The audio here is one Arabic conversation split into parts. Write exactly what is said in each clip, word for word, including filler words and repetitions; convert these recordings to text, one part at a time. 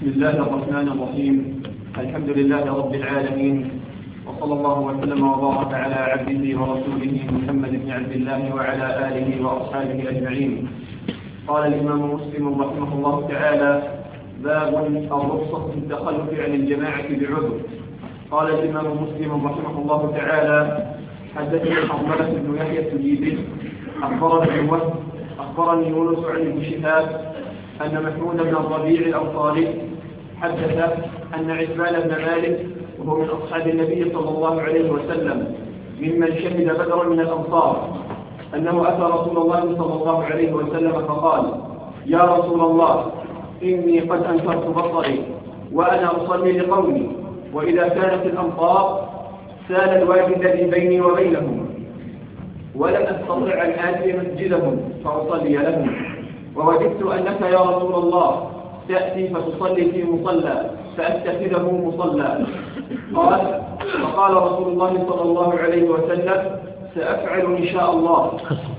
بسم الله الرحمن الرحيم. الحمد لله رب العالمين، وصلى الله وسلم وبارك على عبده ورسوله محمد بن عبد الله وعلى آله وأصحابه أجمعين. قال الإمام مسلم رحمه الله تعالى: باب الرخصة في التخلف عن الجماعة بعذر. قال الإمام مسلم رحمه الله تعالى: حدثني حرملة بن يحيى التجيبي أخبرني وهب أخبرني يونس عن ابن شهاب أن محمود بن الربيع الأنصاري حدث أن عثمان بن مالك وهو من أصحاب النبي صلى الله عليه وسلم ممن شهد بدرا من الأنصار أنه أتى رسول الله صلى الله عليه وسلم فقال: يا رسول الله، إني قد أنكرت بصري وأنا أصلي لقومي، وإذا كانت الأمطار سال الوادي الذي بيني وبينهم، ولم أستطع أن آتي مسجدهم فأصلي لهم، ووجدت أنك يا رسول الله تأتي فتصلي في مصلى فأتخذه مصلى. قال: فقال رسول الله صلى الله عليه وسلم: سأفعل إن شاء الله.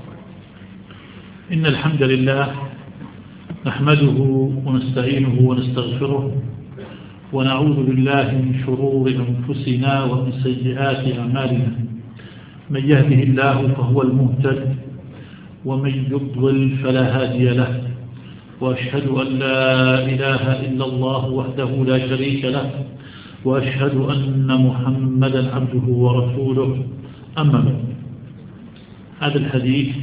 إن الحمد لله نحمده ونستعينه ونستغفره، ونعوذ بالله من شرور أنفسنا ومن سيئات أعمالنا. من يهده الله فهو المهتد، ومن يضلل فلا هادي له، وأشهد أن لا إله إلا الله وحده لا شريك له، وأشهد أن محمدا عبده ورسوله. أما بعد، هذا الحديث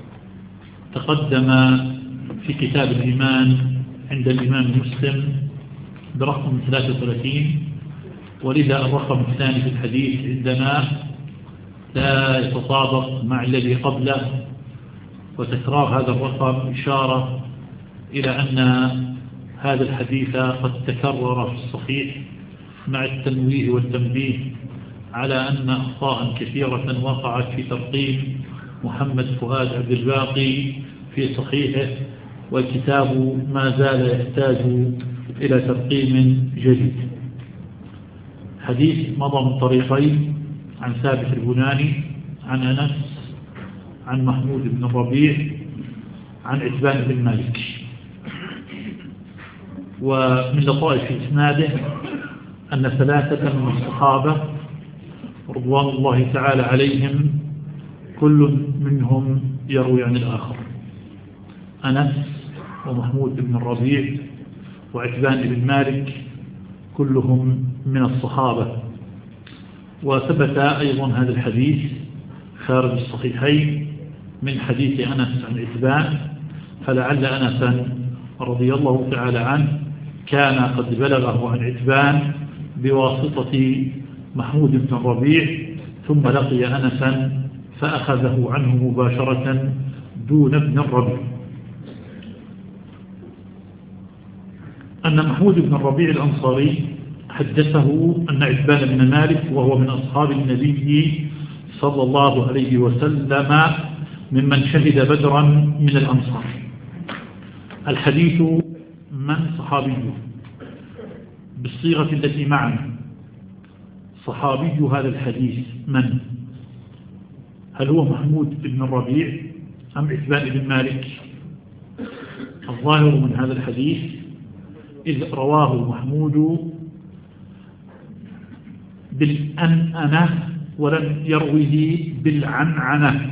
تقدم في كتاب الإيمان عند الإمام مسلم برقم ثلاثة وثلاثين، ولذا الرقم الثاني في الحديث عندنا لا يتطابق مع الذي قبله، وتكرار هذا الرقم إشارة إلى أن هذا الحديث قد تكرر في الصحيح، مع التنويه والتنبيه على أن أخطاء كثيرة وقعت في ترقيم محمد فؤاد عبد الباقي في صحيحه، والكتاب ما زال يحتاج إلى ترقيم جديد. حديث مضى من طريقين: عن ثابت البناني عن أنس عن محمود بن الربيع عن عثمان بن مالك. ومن لطائف إسناده أن ثلاثة من الصحابة رضوان الله تعالى عليهم كل منهم يروي عن الآخر: أنس ومحمود بن الربيع وعثمان بن مالك كلهم من الصحابة. وثبت أيضا هذا الحديث خارج الصحيحين من حديث أنس عن عثمان، فلعل أنسا رضي الله تعالى عنه كان قد بلغه عن عثمان بواسطة محمود بن الربيع، ثم لقي أنسا فأخذه عنه مباشرة دون ابن الربيع. أن محمود بن الربيع الأنصاري حدثه أن عثمان بن مالك وهو من أصحاب النبي صلى الله عليه وسلم ممن شهد بدرا من الأنصار. الحديث من صحابيه بالصيغة التي معنا. صحابي هذا الحديث من؟ هل هو محمود بن الربيع أم عثمان بن مالك؟ الظاهر من هذا الحديث إذ رواه محمود بالأنأنة ولم يروه بالعنعنة.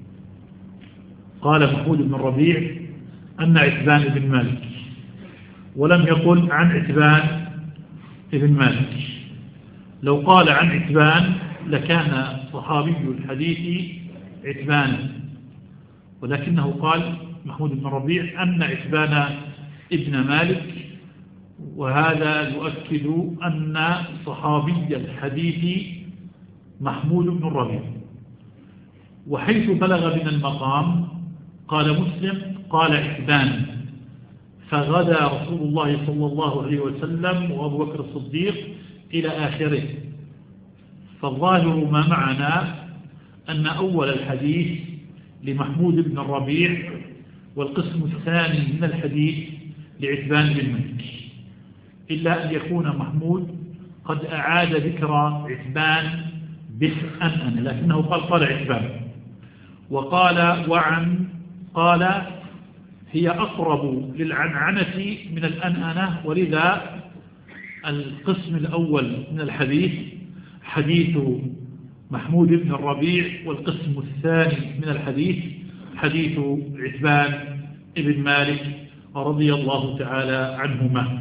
قال محمود بن الربيع أن عثمان بن مالك، ولم يقل عن عثمان بن مالك. لو قال عن عثمان لكان صحابي الحديث عثمان، ولكنه قال محمود بن الربيع أن عثمان ابن مالك، وهذا يؤكد أن صحابي الحديث محمود بن الربيع. وحيث بلغ من المقام قال مسلم قال عثمان، فغدا رسول الله صلى الله عليه وسلم وأبو بكر الصديق إلى آخره. فالظاهر ما معنا أن أول الحديث لمحمود بن الربيع، والقسم الثاني من الحديث لعثمان بن مالك، إلا أن يكون محمود قد أعاد ذكر عثمان بالأنأن، لكنه قال قال عثمان، وقال وعن قال هي أقرب للعنعنة من الأنأنة، ولذا القسم الأول من الحديث حديث محمود بن الربيع، والقسم الثاني من الحديث حديث عتبان بن مالك رضي الله تعالى عنهما.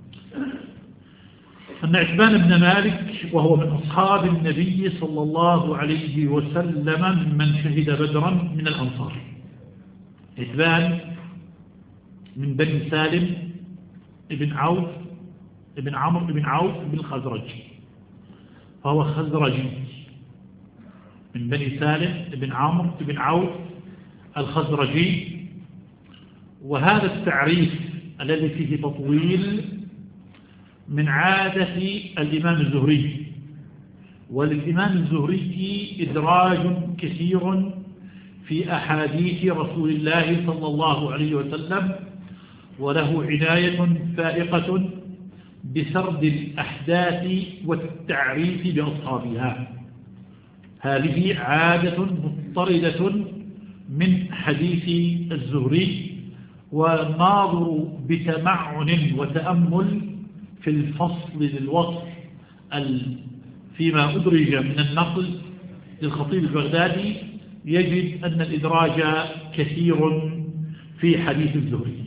أن عتبان بن مالك وهو من أصحاب النبي صلى الله عليه وسلم من شهد بدرا من الأنصار. عتبان من بني سالم بن عوف بن عمرو بن عوف بن الخزرج، فهو خزرجي من بني سالم بن عمرو بن عوف الخزرجي. وهذا التعريف الذي فيه تطويل من عادة الإمام الزهري، والإمام الزهري إدراج كثير في أحاديث رسول الله صلى الله عليه وسلم، وله عناية فائقة بسرد الأحداث والتعريف بأصحابها. هذه عادة مضطردة من حديث الزهري، والناظر بتمعن وتأمل في الفصل للوصف فيما أدرج من النقل للخطيب البغدادي يجد أن الإدراج كثير في حديث الزهري.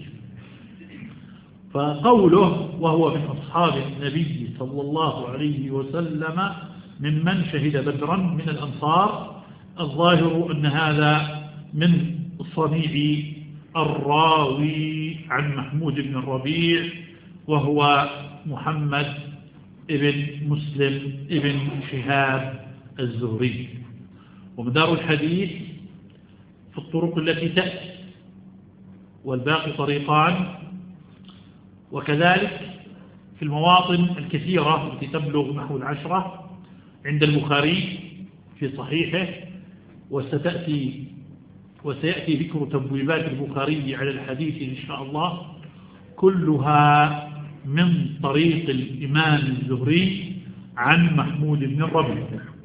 فقوله وهو من أصحاب النبي صلى الله عليه وسلم ممن شهد بدرا من الأنصار، الظاهر أن هذا من صنيع الراوي عن محمود بن الربيع، وهو محمد ابن مسلم ابن شهاب الزهري. ومدار الحديث في الطرق التي تأتي، والباقي طريقان، وكذلك في المواطن الكثيرة التي تبلغ نحو العشرة عند البخاري في صحيحه، وستأتي وسيأتي ذكر تبويبات البخاري على الحديث إن شاء الله، كلها من طريق الإمام الزهري عن محمود بن الربيع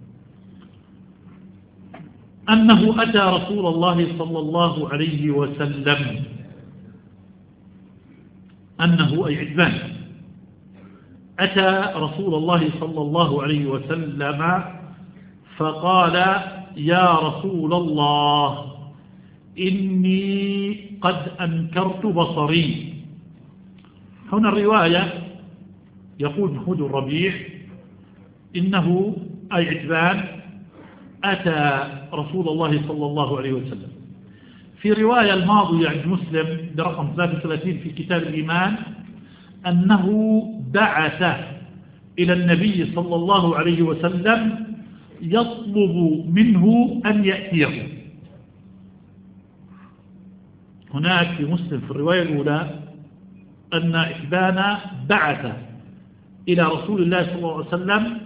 أنه أتى رسول الله صلى الله عليه وسلم، أنه أي عتبان أتى رسول الله صلى الله عليه وسلم فقال: يا رسول الله، إني قد أنكرت بصري. هنا الرواية يقول محمود الربيع إنه أي عتبان أتى رسول الله صلى الله عليه وسلم. في رواية الماضية عند مسلم برقم ثلاثة وثلاثين في كتاب الإيمان أنه بعث إلى النبي صلى الله عليه وسلم يطلب منه أن يأتيه. هناك في مسلم في الرواية الأولى أن عتبان بعث إلى رسول الله صلى الله عليه وسلم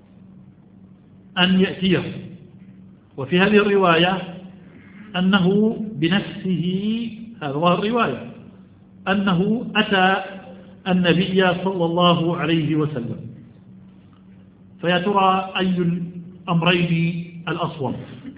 أن يأتيه، وفي هذه الرواية أنه بنفسه، هذا هو الرواية، أنه أتى النبي صلى الله عليه وسلم. فيا ترى أي الأمرين الأصوب؟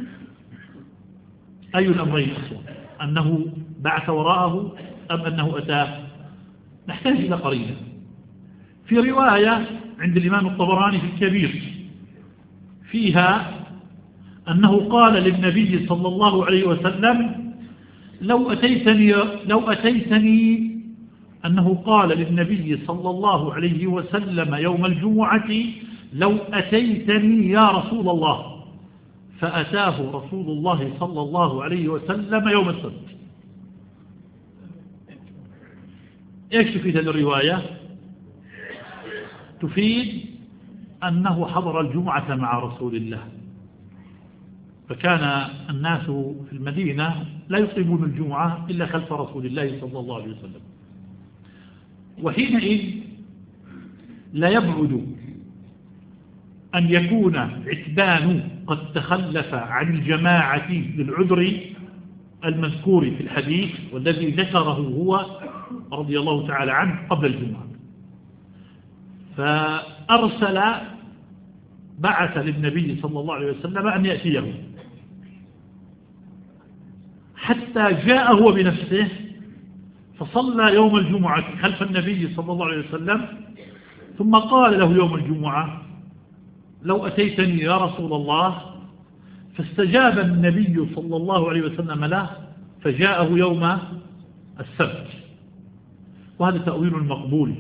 أي الأمرين الأصوب؟ أنه بعث وراءه أم أنه أتاه؟ نحتاج إلى قرينة. في رواية عند الإمام الطبراني في الكبير فيها أنه قال للنبي صلى الله عليه وسلم: لو أتيتني لو أتيتني أنه قال للنبي صلى الله عليه وسلم يوم الجمعة: لو أتيتني يا رسول الله. فأتاه رسول الله صلى الله عليه وسلم يوم السبت. إيش تفيد هذه الرواية؟ تفيد أنه حضر الجمعة مع رسول الله، فكان الناس في المدينة لا يقيمون الجمعة إلا خلف رسول الله صلى الله عليه وسلم. وحينئذ لا يبعد أن يكون عتبان قد تخلف عن الجماعة للعذر المذكور في الحديث، والذي ذكره هو رضي الله تعالى عنه قبل الجمعة. فأرسل بعث للنبي صلى الله عليه وسلم أن يأتيه، حتى جاء هو بنفسه فصلى يوم الجمعة خلف النبي صلى الله عليه وسلم، ثم قال له يوم الجمعة: لو أتيتني يا رسول الله، فاستجاب النبي صلى الله عليه وسلم له فجاءه يوم السبت. وهذا تأويل مقبول،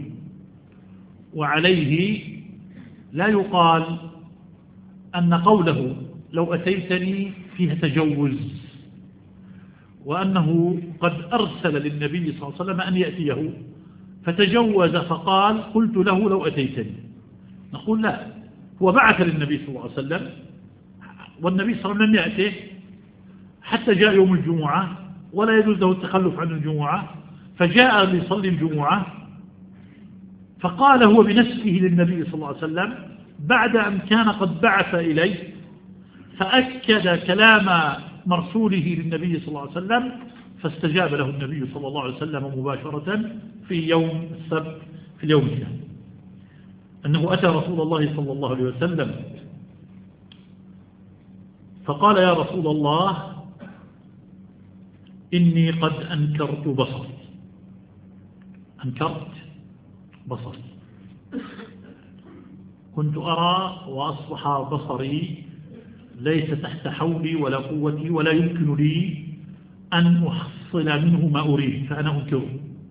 وعليه لا يقال أن قوله لو أتيتني فيها تجوز، وأنه قد أرسل للنبي صلى الله عليه وسلم أن يأتيه فتجوز فقال قلت له لو أتيتني. نقول لا، هو بعث للنبي صلى الله عليه وسلم، والنبي صلى الله عليه وسلم لم يأته حتى جاء يوم الجمعة، ولا يجوز له التخلف عن الجمعة، فجاء ليصلي الجمعة، فقال هو بنفسه للنبي صلى الله عليه وسلم بعد أن كان قد بعث إليه، فأكد كلام مرسوله للنبي صلى الله عليه وسلم، فاستجاب له النبي صلى الله عليه وسلم مباشرة في يوم السبت في اليوم الثاني، أنه أتى رسول الله صلى الله عليه وسلم فقال: يا رسول الله، إني قد أنكرت بصري. أنكرت بصري، كنت أرى وأصبح بصري ليس تحت حولي ولا قوتي، ولا يمكن لي أن أحصل منه ما أريد، فأنا أنكره.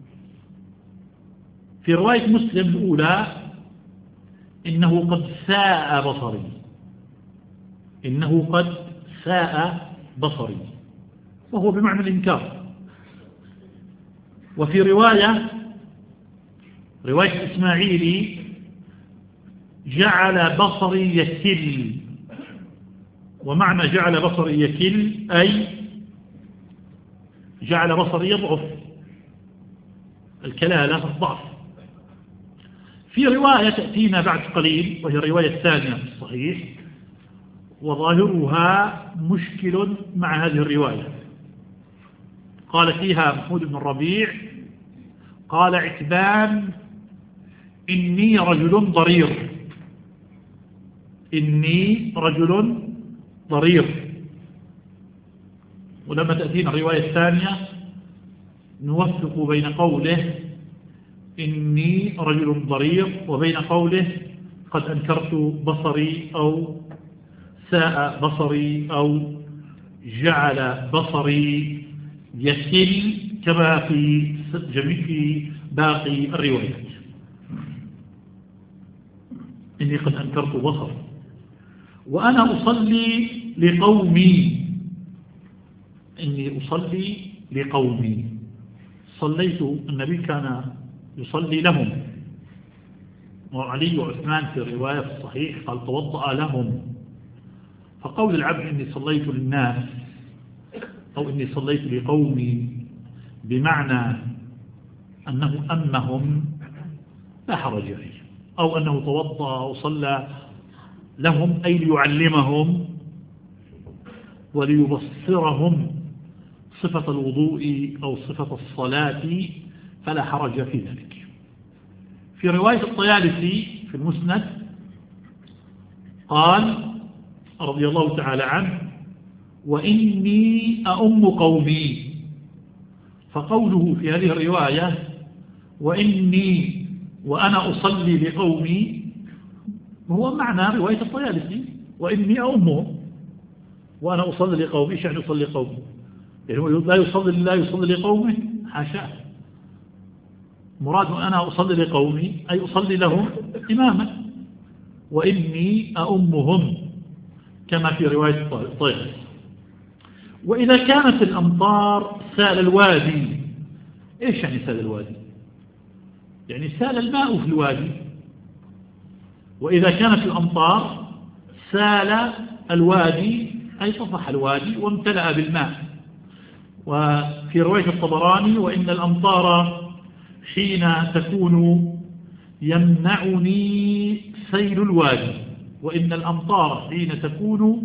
في رواية مسلم الأولى: إنه قد ساء بصري، إنه قد ساء بصري، وهو بمعنى الإنكار. وفي رواية رواية إسماعيلي: جعل بصري يكل. ومعنى جعل بصري يكل أي جعل بصري يضعف، الكلالة الضعف. في رواية تأتينا بعد قليل وهي الرواية الثانية في الصحيح، وظاهرها مشكل مع هذه الرواية. قال فيها محمود بن الربيع: قال عتبان: إني رجل ضرير، إني رجل ضرير. ولما تأتينا الرواية الثانية نوفق بين قوله إني رجل ضرير وبين قوله قد أنكرت بصري، أو ساء بصري، أو جعل بصري يكل، كما في جميع في باقي الروايات. إني قد أنكرت بصري وأنا أصلي لقومي، إني أصلي لقومي. صليت، النبي كان يصلي لهم، وعلي وعثمان في الرواية في الصحيح قال توضأ لهم. فقول العبد إني صليت للناس أو إني صليت لقومي بمعنى أنه أمهم لا حرج فيه، أو أنه توضأ وصلى لهم أي ليعلمهم وليبصرهم صفة الوضوء أو صفة الصلاة، فلا حرج في ذلك. في رواية الطيالسي في المسند قال رضي الله تعالى عنه: وإني أؤم قومي. فقوله في هذه الرواية وإني وأنا أصلي لقومي هو معنى رواية الطيالسي: وإني أؤمهم وأنا أصلي لقومي. إيش يعني أصلي لقومي؟ يعني لا يصلي لله، يصلي لقومه؟ حاشا، مراد أنا أصلي لقومي أي أصلي لهم إماما. وإني أؤمهم كما في رواية الطيالسي. وإذا كانت الأمطار سال الوادي، إيش يعني سال الوادي؟ يعني سال الماء في الوادي. وإذا كانت الأمطار سال الوادي أي طفح الوادي وامتلأ بالماء. وفي رواية الطبراني: وإن الأمطار حين تكون يمنعني سيل الوادي، وإن الأمطار حين تكون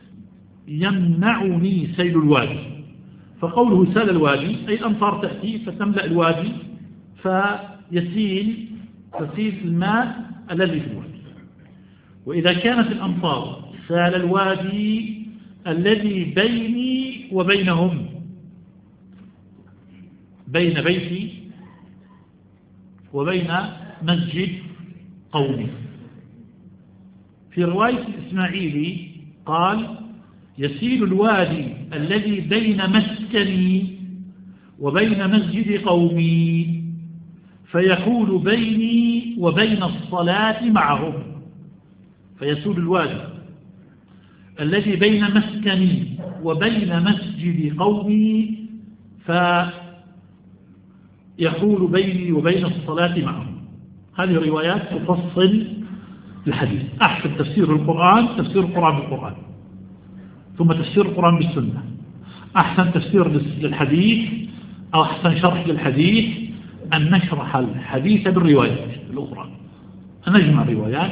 يمنعني سيل الوادي. فقوله سال الوادي أي الأمطار تأتي فتملأ الوادي فيسيل تسيل الماء الذي في الوادي. وإذا كانت الأمطار سال الوادي الذي بيني وبينهم، بين بيتي وبين مسجد قومي. في رواية الإسماعيلي قال يسيل الوادي الذي بين مسكني وبين مسجد قومي فيحول بيني وبين الصلاة معهم. فيسول الوادي الذي بين مسكني وبين مسجد قومي فيحول بيني وبين الصلاة معهم. هذه روايات تفصل الحديث. أحسن تفسير القرآن تفسير القرآن بالقرآن، ثم تفسير القرآن بالسنة. أحسن تفسير للحديث أو أحسن شرح للحديث أن نشرح الحديث بالروايات الأخرى، أن نجمع الروايات.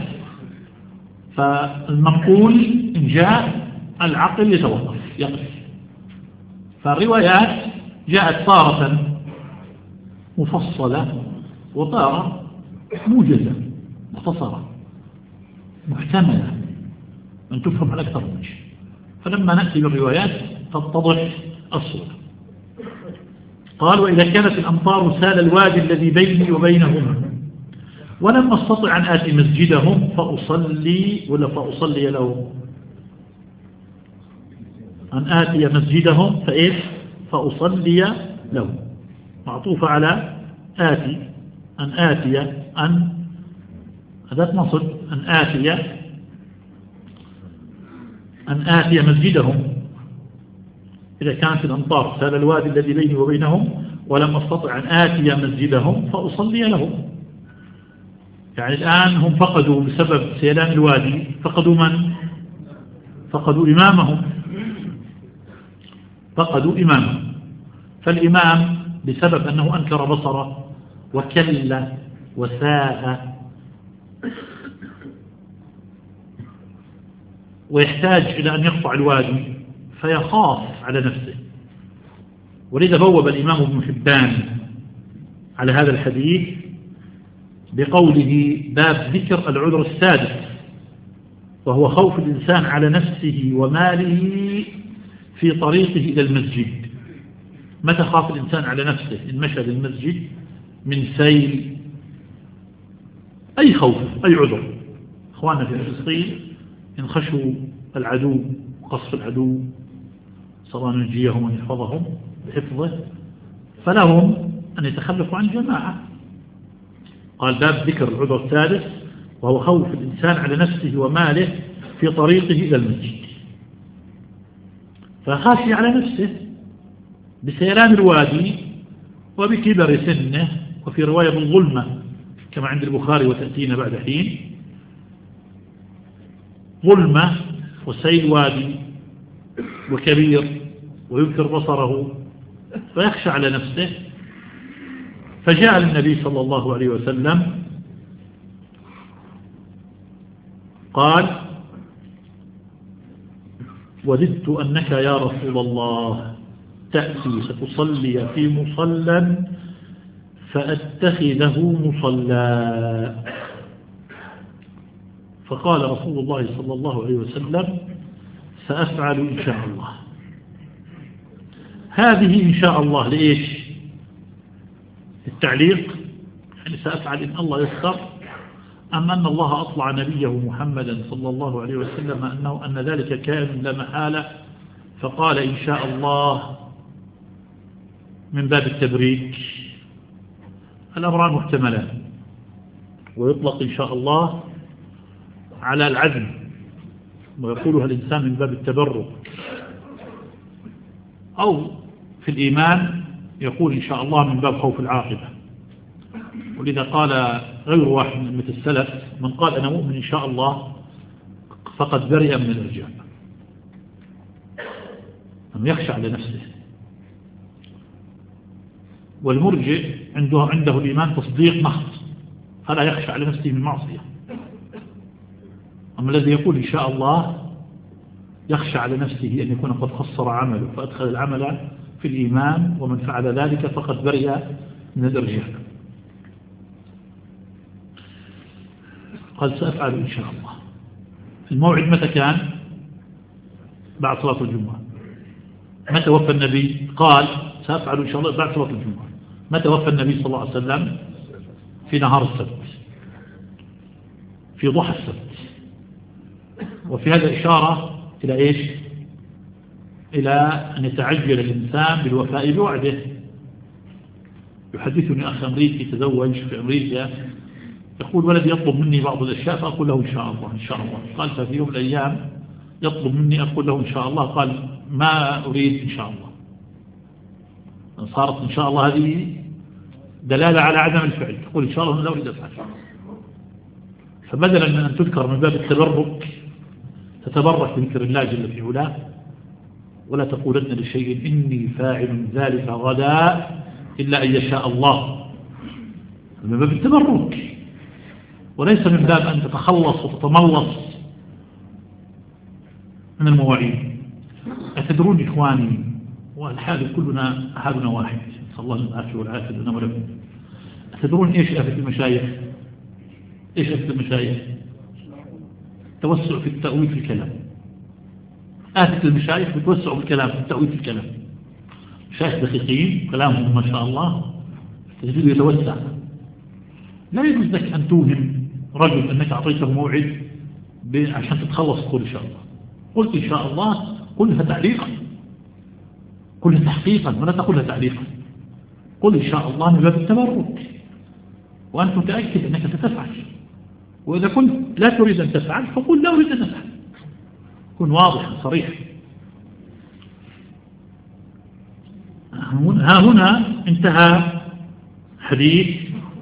فالمنقول إن جاء العقل يتوقف يقف. فالروايات جاءت طارة مفصلة وطارة موجزة مختصرة محتملة أن تفهم على أكثر من شيء. فلما نأتي بالروايات تتضح الصورة. قال وإذا كانت الأمطار سال الوادي الذي بيني وبينهما ولم أستطع أن آتي مسجدهم فأصلي ولا فأصلي لهم أن آتي مسجدهم فإيش فأصلي لهم معطوفة على آتي أن آتي أن أداة نصب أن آتي أن آتي مسجدهم. إذا كانت الأمطار سال الوادي الذي بيني وبينهم ولم أستطع أن آتي مسجدهم فأصلي لهم. يعني الآن هم فقدوا بسبب سيلان الوادي فقدوا من؟ فقدوا إمامهم فقدوا إمامهم. فالإمام بسبب أنه أنكر بصره وكل وساء ويحتاج إلى أن يقطع الوادي فيخاف على نفسه. ولذا بوب الإمام ابن حبان على هذا الحديث بقوله باب ذكر العذر السادس وهو خوف الإنسان على نفسه وماله في طريقه إلى المسجد. متى خاف الإنسان على نفسه إن مشى للمسجد من سيل أي خوف أي عذر. أخواننا في فلسطين إن خشوا العدو وقصف العدو صلى أن ينجيهم وأن يحفظهم بحفظه فلهم أن يتخلفوا عن جماعة. قال باب ذكر العذر الثالث وهو خوف الإنسان على نفسه وماله في طريقه إلى المسجد. فخاشي على نفسه بسيلان الوادي وبكبر سنه، وفي رواية بالظلمة كما عند البخاري وتأتينا بعد حين، ظلمة وسيل وادي وكبير وينكر بصره فيخشى على نفسه. فجاء للنبي صلى الله عليه وسلم قال وددت أنك يا رسول الله تأتي فتصلي في مصلى فأتخذه مصلى. فقال رسول الله صلى الله عليه وسلم سأفعل إن شاء الله. هذه إن شاء الله لإيش؟ التعليق يعني سأفعل إن الله يسر، أم أن الله أطلع نبيه محمدا صلى الله عليه وسلم أنه أن ذلك كان لا محالة فقال إن شاء الله من باب التبريك. الأمران محتملان، ويطلق إن شاء الله على العزم ويقولها الإنسان من باب التبرك، أو في الإيمان يقول إن شاء الله من باب خوف العاقبة. ولذا قال غير واحد من مثل السلف من قال أنا مؤمن إن شاء الله فقد برئ من الإرجاء، أم يخشى على نفسه. والمرجئ عنده عنده الإيمان تصديق محض فلا يخشى على نفسه من معصية. أما الذي يقول إن شاء الله يخشى على نفسه أن يكون قد خسر عمله فأدخل العمل في الإيمان، ومن فعل ذلك فقد برئ من الإرجاء. قال سأفعل إن شاء الله. الموعد متى كان؟ بعد صلاة الجمعة. متى وفى النبي؟ قال سأفعل إن شاء الله بعد صلاة الجمعة. متى وفى النبي صلى الله عليه وسلم؟ في نهار السبت، في ضحى السبت. وفي هذا إشارة إلى إيش؟ إلى أن يتعجل الإنسان بالوفاء بوعده. يحدثني أخ أمريكي تزوج في أمريكا، يقول ولدي يطلب مني بعض الأشياء فأقول له إن شاء الله إن شاء الله. قال ففي يوم من الأيام يطلب مني أقول له إن شاء الله، قال ما أريد إن شاء الله. صارت إن شاء الله هذه دلالة على عدم الفعل، تقول إن شاء الله لا أريد أفعل. فبدلا من أن تذكر من باب التبرك تتبرك بذكر الله جل في علاه، ولا تقولن لشيء إني فاعل ذلك غدا إلا أن يشاء الله، من باب التبرك وليس من باب أن تتخلص وتتملص من المواعيد. أتدرون إخواني، والحال كلنا حالنا واحد، نسأل الله العافية والعافية لنا ولكم. أتدرون إيش آفة المشايخ؟ إيش آفة المشايخ؟ توسع في التأويل في الكلام. آفة المشايخ بتوسع في الكلام، في التأويل في الكلام. مشايخ دقيقين كلامهم ما شاء الله تجده يتوسع. لا يجوز لك أن توهم رجل أنك أعطيته موعد عشان تتخلص تقول إن شاء الله. قلت إن شاء الله قلها تعليقا، قلها تحقيقا ولا تقولها تعليقا. قل إن شاء الله من باب التبرك وأنت متأكد أنك ستفعل. وإذا كنت لا تريد أن تفعل فقل لا أريد أن أفعل، كن واضح صريح. ها هنا انتهى حديث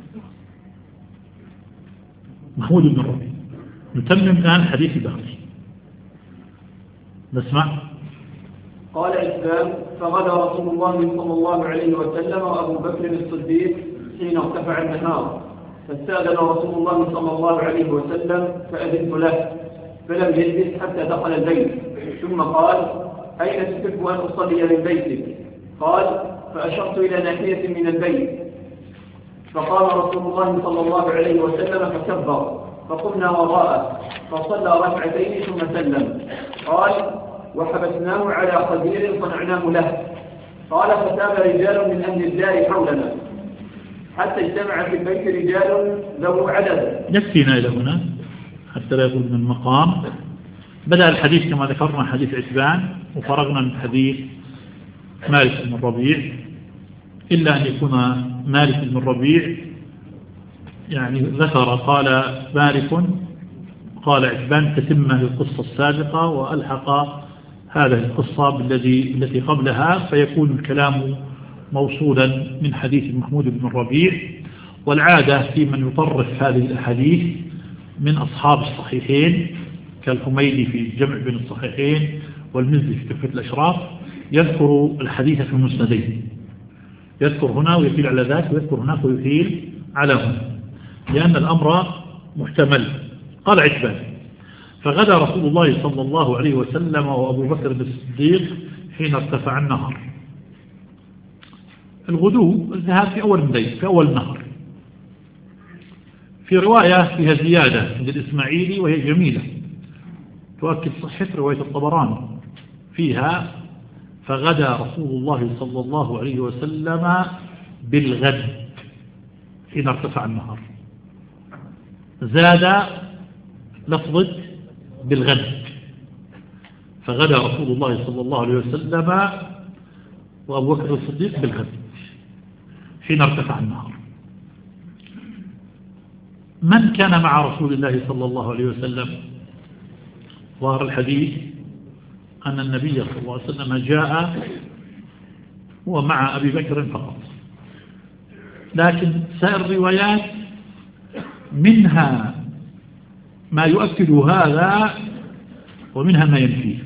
محمود بن ربيع. نتمم الآن حديث بغي. نسمع. قال عثمان: فغدا رسول الله صلى الله عليه وسلم وأبو بكر الصديق حين ارتفع النهار، فاستأذن رسول الله صلى الله عليه وسلم فأذنت له، فلم يجلس حتى دخل البيت، ثم قال: أين تحب أن أصلي من بيتك؟ قال: فأشرت إلى ناحية من البيت، فقام رسول الله صلى الله عليه وسلم فكبر، فقمنا وراءه فصلى ركعتين ثم سلم. قال: وحبسناه على خدير صنعناه له. قال: فتاب رجال من أهل الدار حولنا حتى اجتمع في البيت رجال ذو عدد. يكفينا إلى هنا حتى لا يقول من المقام. بدأ الحديث كما ذكرنا حديث عتبان، وفرغنا من حديث مالك بن الربيع، إلا أن يكون مالك بن الربيع يعني ذكر قال مالك قال عتبان تتمة للقصة السابقة، وألحق هذه القصة بالذي التي قبلها، فيكون الكلام موصولا من حديث محمود بن الربيع. والعادة في من يطرف هذه الأحاديث من أصحاب الصحيحين كالحميدي في الجمع بين الصحيحين والمزي في تحفة الأشراف يذكر الحديث في المسندين، يذكر هنا ويحيل على ذاك ويذكر هناك ويحيل على هنا، لأن الأمر محتمل. قال عتبان: فغدا رسول الله صلى الله عليه وسلم وأبو بكر الصديق حين ارتفع النهر. الغدو الذهاب في أول الليل في أول النهر. في رواية فيها زيادة عند الإسماعيلي وهي جميلة تؤكد صحة رواية الطبراني، فيها: فغدا رسول الله صلى الله عليه وسلم بالغد حين ارتفع النهر. زاد لفظة بالغد، فغدا رسول الله صلى الله عليه وسلم وأبو بكر الصديق بالغد حين ارتفع النهر. من كان مع رسول الله صلى الله عليه وسلم؟ ظهر الحديث أن النبي صلى الله عليه وسلم جاء ومع أبي بكر فقط، لكن سائر الروايات منها ما يؤكد هذا ومنها ما ينفيه.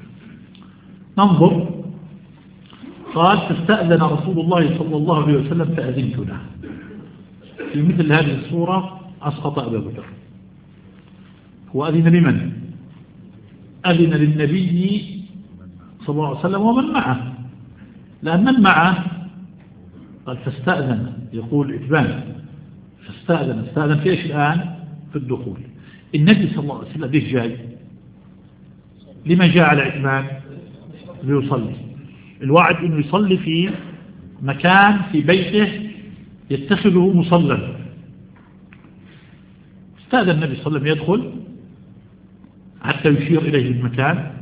ننظر. قال: فاستأذن رسول الله صلى الله عليه وسلم فأذنت له. في مثل هذه الصورة أسقط أبا بكر. هو أذن لمن؟ أذن للنبي صلى الله عليه وسلم ومن معه، لأن من معه قال فاستأذن، يقول عتبان فاستأذن. استأذن في إيش الآن؟ في الدخول. النبي صلى الله عليه وسلم ليش جاي؟ لما جاء على عتبان؟ ليصلي. الوعد أنه يصلي في مكان في بيته يتخذه مصلى. استأذن النبي صلى الله عليه وسلم يدخل حتى يشير إليه المكان،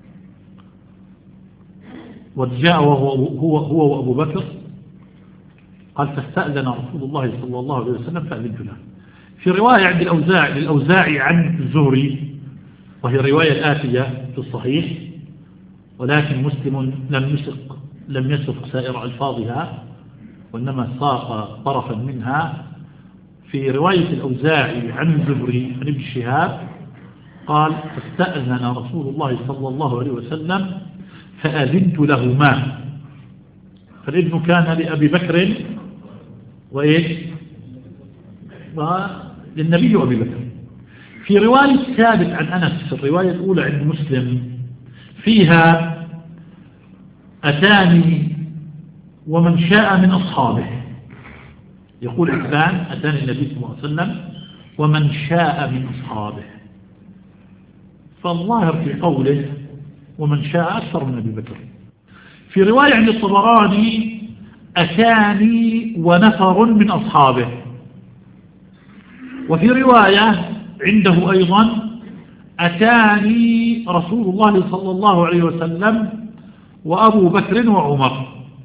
وجاء وهو هو هو وأبو بكر، قال فاستأذن رسول الله صلى الله عليه وسلم فأذنت له. في رواية عند الأوزاعي للأوزاعي عن الزهري، وهي رواية الآتية في الصحيح، ولكن مسلم لم يسق لم يسق سائر ألفاظها، وإنما ساق طرفا منها. في رواية الأوزاعي عن الزهري عن ابن شهاب قال فاستأذن رسول الله صلى الله عليه وسلم فأذنت لهما. فالابن كان لأبي بكر وإيش وللنبي وأبي بكر. في رواية ثابت عن أنس، الرواية الأولى عند مسلم، فيها أتاني ومن شاء من أصحابه. يقول عثمان أتاني النبي صلى الله عليه وسلم ومن شاء من أصحابه، فالظاهر في قوله ومن شاء أكثر من أبي بكر. في رواية عند الطبراني أتاني ونفر من أصحابه. وفي رواية عنده أيضا أتاني رسول الله صلى الله عليه وسلم وأبو بكر وعمر،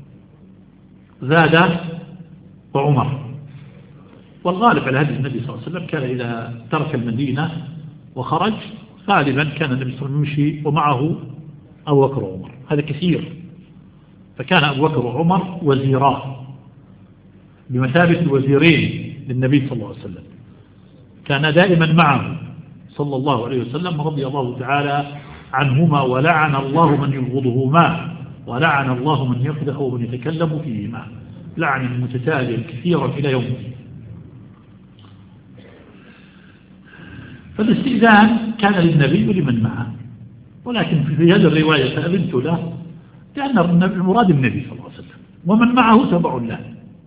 زاد وعمر. والغالب على هذه النبي صلى الله عليه وسلم كان إذا ترك المدينة وخرج غالبا كان النبي صلى الله عليه وسلم يمشي ومعه أبو بكر وعمر، هذا كثير. فكان أبو بكر وعمر وزيران بمثابة الوزيرين للنبي صلى الله عليه وسلم، كان دائما معه صلى الله عليه وسلم رضي الله تعالى عنهما، ولعن الله من يبغضهما ولعن الله من يقدح ومن يتكلم فيهما، لعن متتاليا كثيرا إلى يوم الدين. فالاستئذان كان للنبي ولمن معه، ولكن في هذه الرواية فأذنت له لأن المراد النبي صلى الله عليه وسلم ومن معه تبع له.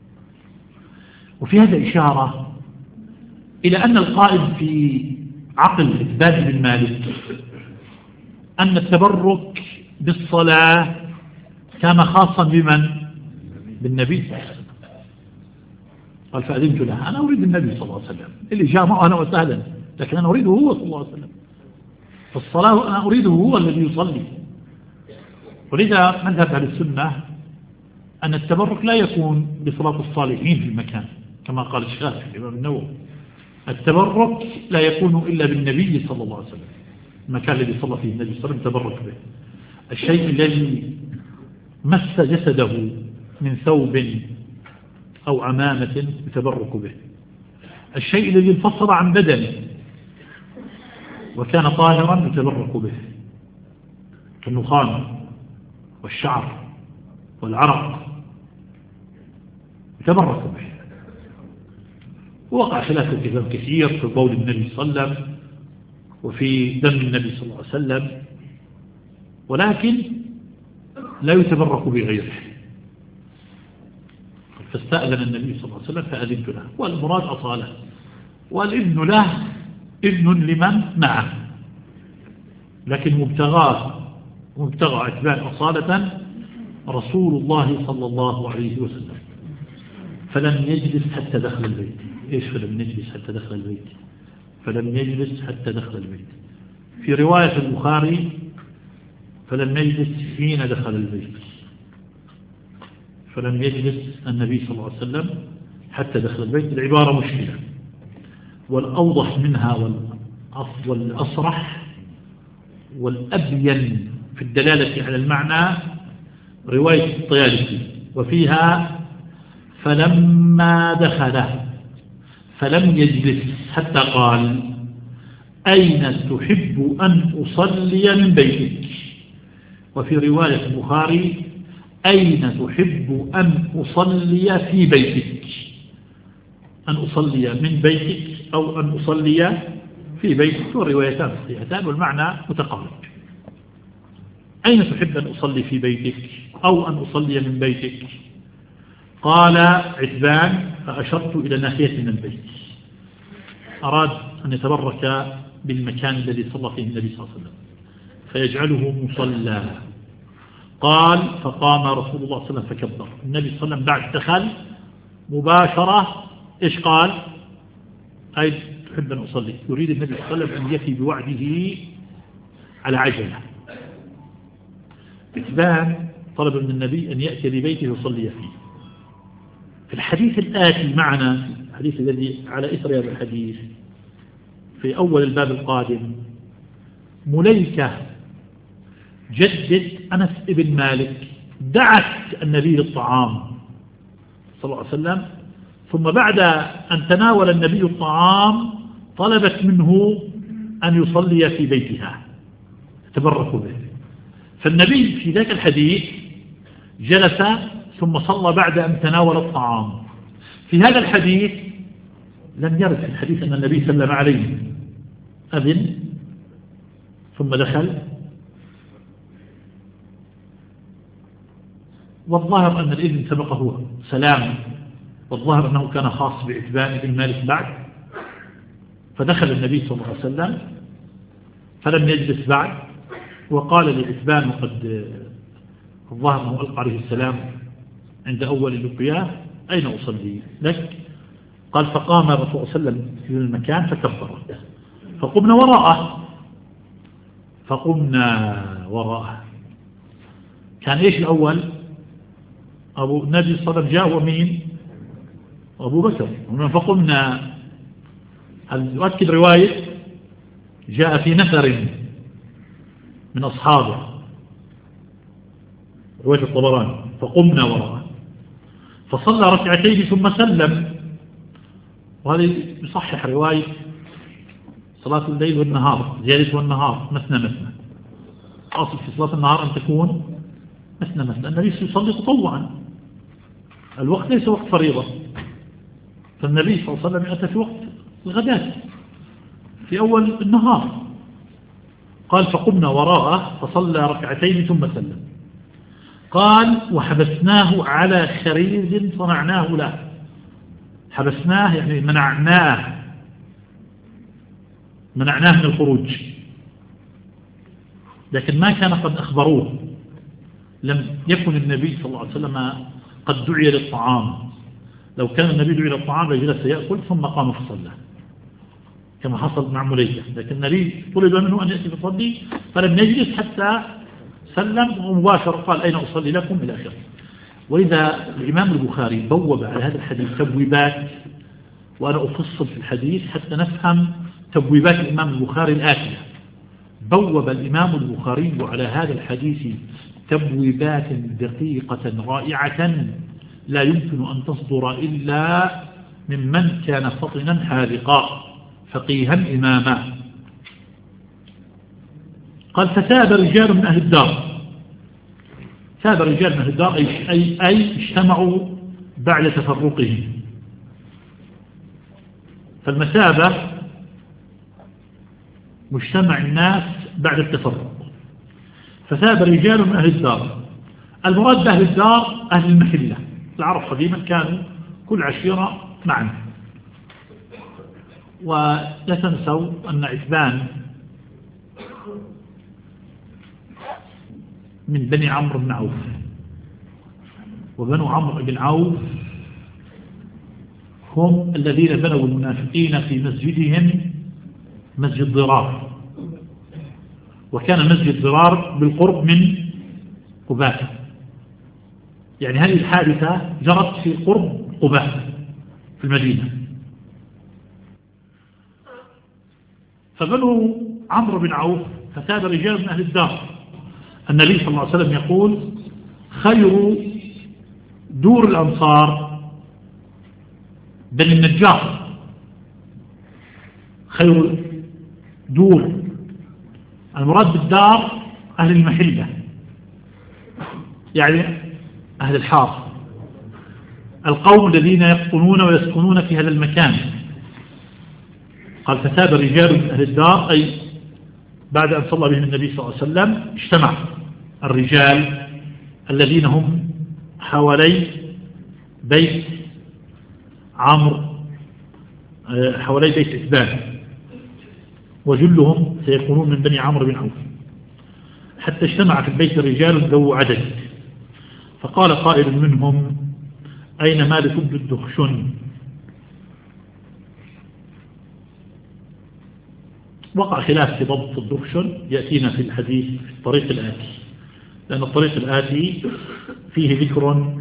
وفي هذا إشارة إلى أن القائد في عقل إثبات بن مالك أن التبرك بالصلاة كان خاصا بمن؟ بالنبي صلى الله عليه وسلم. قال فأذنت له، أنا أريد النبي صلى الله عليه وسلم اللي جاء معه أنا وسهلا، لكن أنا أريده هو صلى الله عليه وسلم. فالصلاة أنا أريده هو الذي يصلي. ولذا مذهب أهل السنة أن التبرك لا يكون بصلاة الصالحين في المكان كما قال الشافعي الإمام النووي، التبرك لا يكون إلا بالنبي صلى الله عليه وسلم، المكان الذي صلى فيه النبي صلى الله عليه وسلم تبرك به. الشيء الذي مس جسده من ثوب أو عمامة يتبرك به، الشيء الذي انفصل عن بدنه وكان طاهرا يتبرك به، كالنخام والشعر والعرق يتبرك به. ووقع خلاف الكلام كثير في قول النبي صلى الله عليه وسلم وفي دم النبي صلى الله عليه وسلم، ولكن لا يتبرك بغيره. فاستأذن النبي صلى الله عليه وسلم فأذنت له، والمراد أصاله، والابن له ابن لمن معه، لكن مبتغاه مبتغى عتبان أصالة رسول الله صلى الله عليه وسلم. فلم يجلس حتى دخل البيت. إيش فلم يجلس حتى دخل البيت؟ فلم يجلس حتى دخل البيت. في رواية البخاري فلم يجلس حين دخل البيت، فلم يجلس النبي صلى الله عليه وسلم حتى دخل البيت. العبارة مشكلة، والأوضح منها والأصرح والأبين في الدلالة على المعنى رواية الطيالسي، وفيها فلما دخل فلم يجلس حتى قال أين تحب أن أصلي من بيتك. وفي رواية البخاري أين تحب أن أصلي في بيتك، أن أصلي من بيتك أو أن أصلي في بيتك، والروايتان صحيحتان والمعنى متقارب. أين تحب أن أصلي في بيتك أو أن أصلي من بيتك؟ قال عتبان فأشرت إلى ناحية من البيت، أراد أن يتبرك بالمكان الذي صلى فيه النبي صلى الله عليه وسلم فيجعله مصلى. قال فقام رسول الله صلى الله عليه وسلم فكبر. النبي صلى الله عليه وسلم بعد دخل مباشرة إيش قال؟ أي تحب أن أصلي. يريد النبي صلى الله عليه وسلم أن يفي بوعده على عجلة. عتبان طلب من النبي أن يأتي لبيته يصلي فيه. في الحديث الآتي معنا، الحديث الذي على إثر هذا الحديث في أول الباب القادم، مليكة جدة أنس بن مالك دعت النبي للطعام صلى الله عليه وسلم، ثم بعد أن تناول النبي الطعام طلبت منه أن يصلي في بيتها تبرك به. فالنبي في ذاك الحديث جلس ثم صلى بعد أن تناول الطعام. في هذا الحديث لم يرد في الحديث أن النبي سلم عليه، أذن ثم دخل، والظاهر أن الإذن سبقه سلام، والظاهر أنه كان خاص بعتبان بن مالك بعد، فدخل النبي صلى الله عليه وسلم فلم يجلس بعد، وقال لعتبان وقد الظاهر أنه ألقى عليه السلام عند أول لقياه: أين أصلي لك؟ قال: فقام الرسول صلى الله عليه وسلم في المكان فكبر، فقمنا وراءه فقمنا وراءه كان إيش الأول؟ أبو النبي صلى الله عليه وسلم جاء ومين؟ أبو بكر. فقمنا، هل يؤكد رواية جاء في نفر من أصحابه، رواية الطبراني، فقمنا وراءه فصلى ركعتين ثم سلم. وهذا يصحح رواية صلاة الليل والنهار، زيادة والنهار مثنى مثنى. أصل في صلاة النهار أن تكون مثنى مثنى. النبي يصلي تطوعا، الوقت ليس وقت فريضة، فالنبي صلى الله عليه وسلم أتى في وقت الغداة في أول النهار. قال: فقمنا وراءه فصلى ركعتين ثم سلم. قال: وحبسناه على خريز صنعناه له. حبسناه يعني منعناه منعناه من الخروج، لكن ما كان قد أخبروه، لم يكن النبي صلى الله عليه وسلم قد دعي للطعام. لو كان النبي دعي للطعام لجلس يأكل ثم قام فصلى كما حصل مع مليكة، لكن النبي طلب منه أن يأتي يصلي فلم يجلس حتى سلم ومباشر قال: أين أصلي لكم؟ إلى آخره. وإذا الإمام البخاري بوب على هذا الحديث تبويبات، وأنا أفصل في الحديث حتى نفهم تبويبات الإمام البخاري الآتية. بوب الإمام البخاري على هذا الحديث تبويبات دقيقة رائعة لا يمكن أن تصدر إلا ممن كان فطنا حاذقا فقيها إماما. قال: فثاب رجال من أهل الدار. ثاب رجال من أهل الدار أي, أي, أي اجتمعوا بعد تفرقهم. فالمثابة مجتمع الناس بعد التفرق. فثاب رجال من أهل الدار، المراد بأهل الدار أهل المحلة. العرب قديما كانوا كل عشيرة معا. ولا تنسوا أن عتبان من بني عمرو بن عوف، وبنو عمرو بن عوف هم الذين بنوا المنافقين في مسجدهم مسجد ضرار، وكان مسجد ضرار بالقرب من قباء. يعني هذه الحادثة جرت في قرب قباء في المدينة. فبنو عمرو بن عوف فثاب رجال من أهل الدار. النبي صلى الله عليه وسلم يقول: خير دور الأنصار بني النجار. خير دور، المراد بالدار أهل المحلة، يعني أهل الحار، القوم الذين يقطنون ويسكنون في هذا المكان. قال: فثاب رجال من أهل الدار، أي بعد أن صلى بهم النبي صلى الله عليه وسلم اجتمع الرجال الذين هم حوالي بيت عمرو، حوالي بيت عتبان، وجلهم سيكونون من بني عمرو بن عوف، حتى اجتمع في البيت الرجال ذو عدد. فقال قائل منهم: أين مالك بن الدخشن؟ وقع خلاف في ضبط الدخشن، يأتينا في الحديث في الطريق الآتي، لأن الطريق الآتي فيه ذكر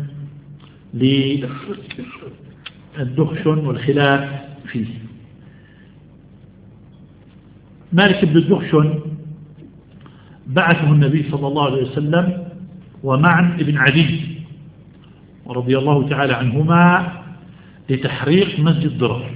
للدخشن والخلاف فيه. مالك بن الدخشن بعثه النبي صلى الله عليه وسلم ومعن بن عدي رضي الله تعالى عنهما لتحريق مسجد ضرر.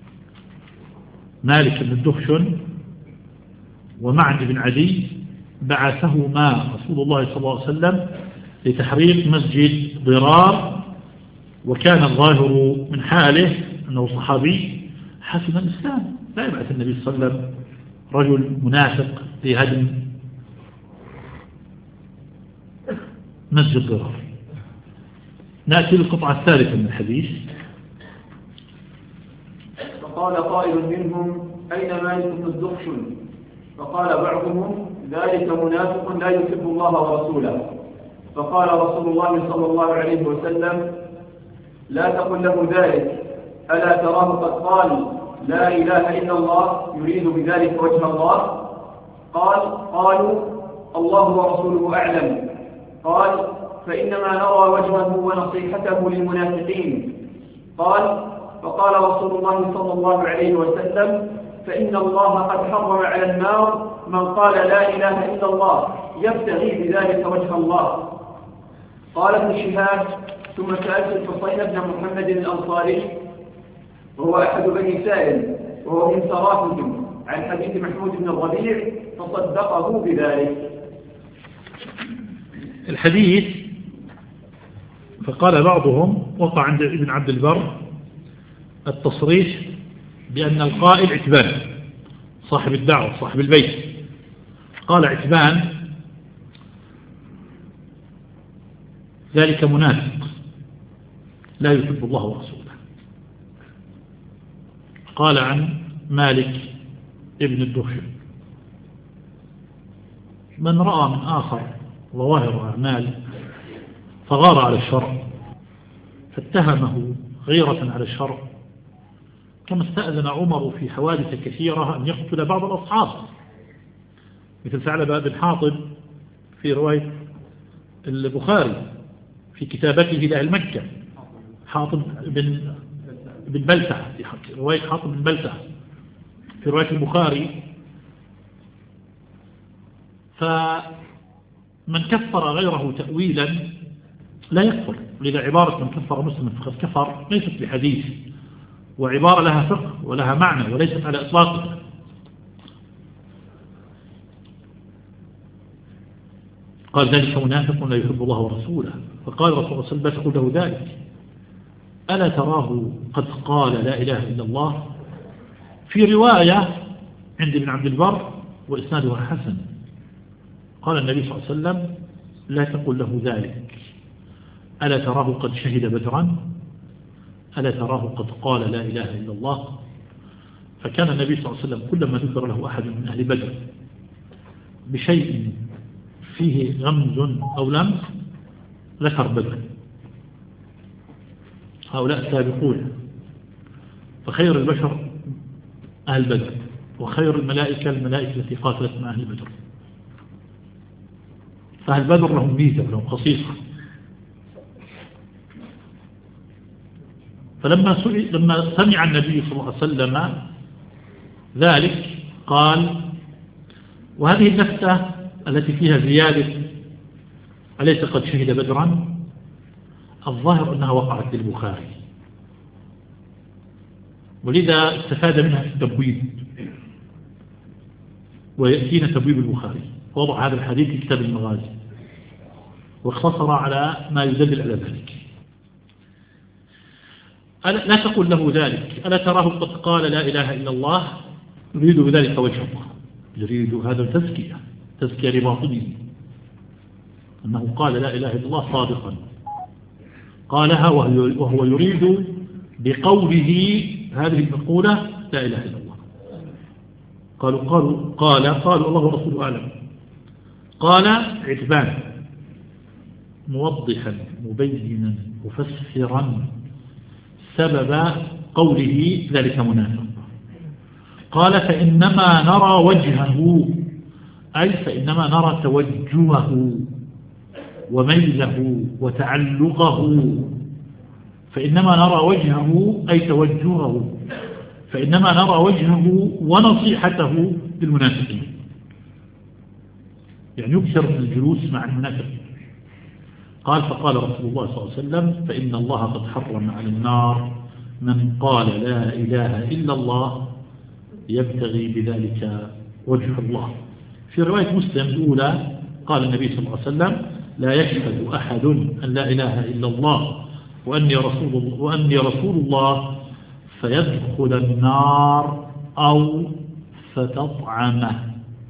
مالك بن الدخشن ومعن بن عدي بعثهما رسول الله صلى الله عليه وسلم لتحريق مسجد ضرار، وكان الظاهر من حاله أنه صحابي حسن الإسلام، لا يبعث النبي صلى الله عليه وسلم رجل منافق لهدم مسجد ضرار. نأتي للقطعة الثالثة من الحديث. فقال قائل منهم أين مالك بن الدخشن؟ فقال بعضهم ذلك منافق لا يحب الله ورسوله. فقال رسول الله صلى الله عليه وسلم لا تقل له ذلك، ألا تراه قد قال لا إله إلا الله يريد بذلك وجه الله؟ قال قالوا الله ورسوله أعلم. قال فإنما نرى وجهه ونصيحته للمنافقين. قال فقال رسول الله صلى الله عليه وسلم فإن الله قد حرم على النار من قال لا إله إلا الله يبتغي بذلك وجه الله. قال ابن شهاب ثم سألت الحصين بن محمد الأنصاري وهو أحد بني سائل وهو من سرافهم عن حديث محمود بن الربيع فصدقه بذلك. الحديث فقال بعضهم وقع عند ابن عبد البر التصريح بأن القائل عتبان صاحب الدعوة صاحب البيت. قال عتبان ذلك منافق لا يحب الله ورسوله. قال عن مالك ابن الدخشن من رأى من آخر ظواهر أعمال فغار على الشرع فاتهمه غيرة على الشرع، كما استأذن عمر في حوادث كثيرة أن يقتل بعض الأصحاب، مثل ثعلبة بن حاطب في رواية البخاري في كتابته لأهل مكة، حاطب بن بن بلتع في رواية حاطب بن بلتع في رواية البخاري. فمن كفر غيره تأويلا لا يكفر، لذا عبارة من كفر مسلم فقد كفر ليست بحديث، وعبارة لها فقه ولها معنى وليست على إطلاقها. قال ذلك منافق لا يحب الله ورسوله. فقال رسول الله صلى الله عليه وسلم تقول له ذلك ألا تراه قد قال لا إله إلا الله؟ في رواية عند ابن عبد البر وإسنادها حسن قال النبي صلى الله عليه وسلم لا تقل له ذلك، ألا تراه قد شهد بدرا؟ ألا تراه قد قال لا إله إلا الله؟ فكان النبي صلى الله عليه وسلم كلما ذكر له أحد من أهل بدر بشيء فيه غمز أو لمس ذكر بدر. هؤلاء سابقون، فخير البشر أهل بدر، وخير الملائكة الملائكة التي قاتلت مع أهل بدر. فأهل بدر لهم ميزة لهم خصيصة. فلما لما سمع النبي صلى الله عليه وسلم ذلك قال، وهذه النكتة التي فيها زيادة أليس قد شهد بدرا، الظاهر أنها وقعت للبخاري، ولذا استفاد منها في التبويب، ويأتينا تبويب البخاري ووضع هذا الحديث في كتاب المغازي واختصر على ما يدلل على ذلك. لا تقل له ذلك، ألا تراه قد قال لا إله إلا الله يريد بذلك وجه الله، يريد هذا التزكية تزكية لباطنه أنه قال لا إله إلا الله صادقا، قالها وهو يريد بقوله هذه المقولة لا إله إلا الله. قالوا قالوا قال قالوا الله ورسوله أعلم. قال عتبان موضحا مبينا مفسرا سبب قوله ذلك منافق. قال فإنما نرى وجهه، أي فإنما نرى توجهه وميله وتعلقه، فإنما نرى وجهه أي توجهه، فإنما نرى وجهه ونصيحته للمنافقين، يعني يكثر من الجلوس مع المنافقين. قال فقال رسول الله صلى الله عليه وسلم فإن الله قد حرم على النار من قال لا إله إلا الله يبتغي بذلك وجه الله. في رواية مسلم الأولى قال النبي صلى الله عليه وسلم لا يشهد أحد أن لا إله إلا الله وأني رسول الله, وأني رسول الله فيدخل النار أو فتطعمه.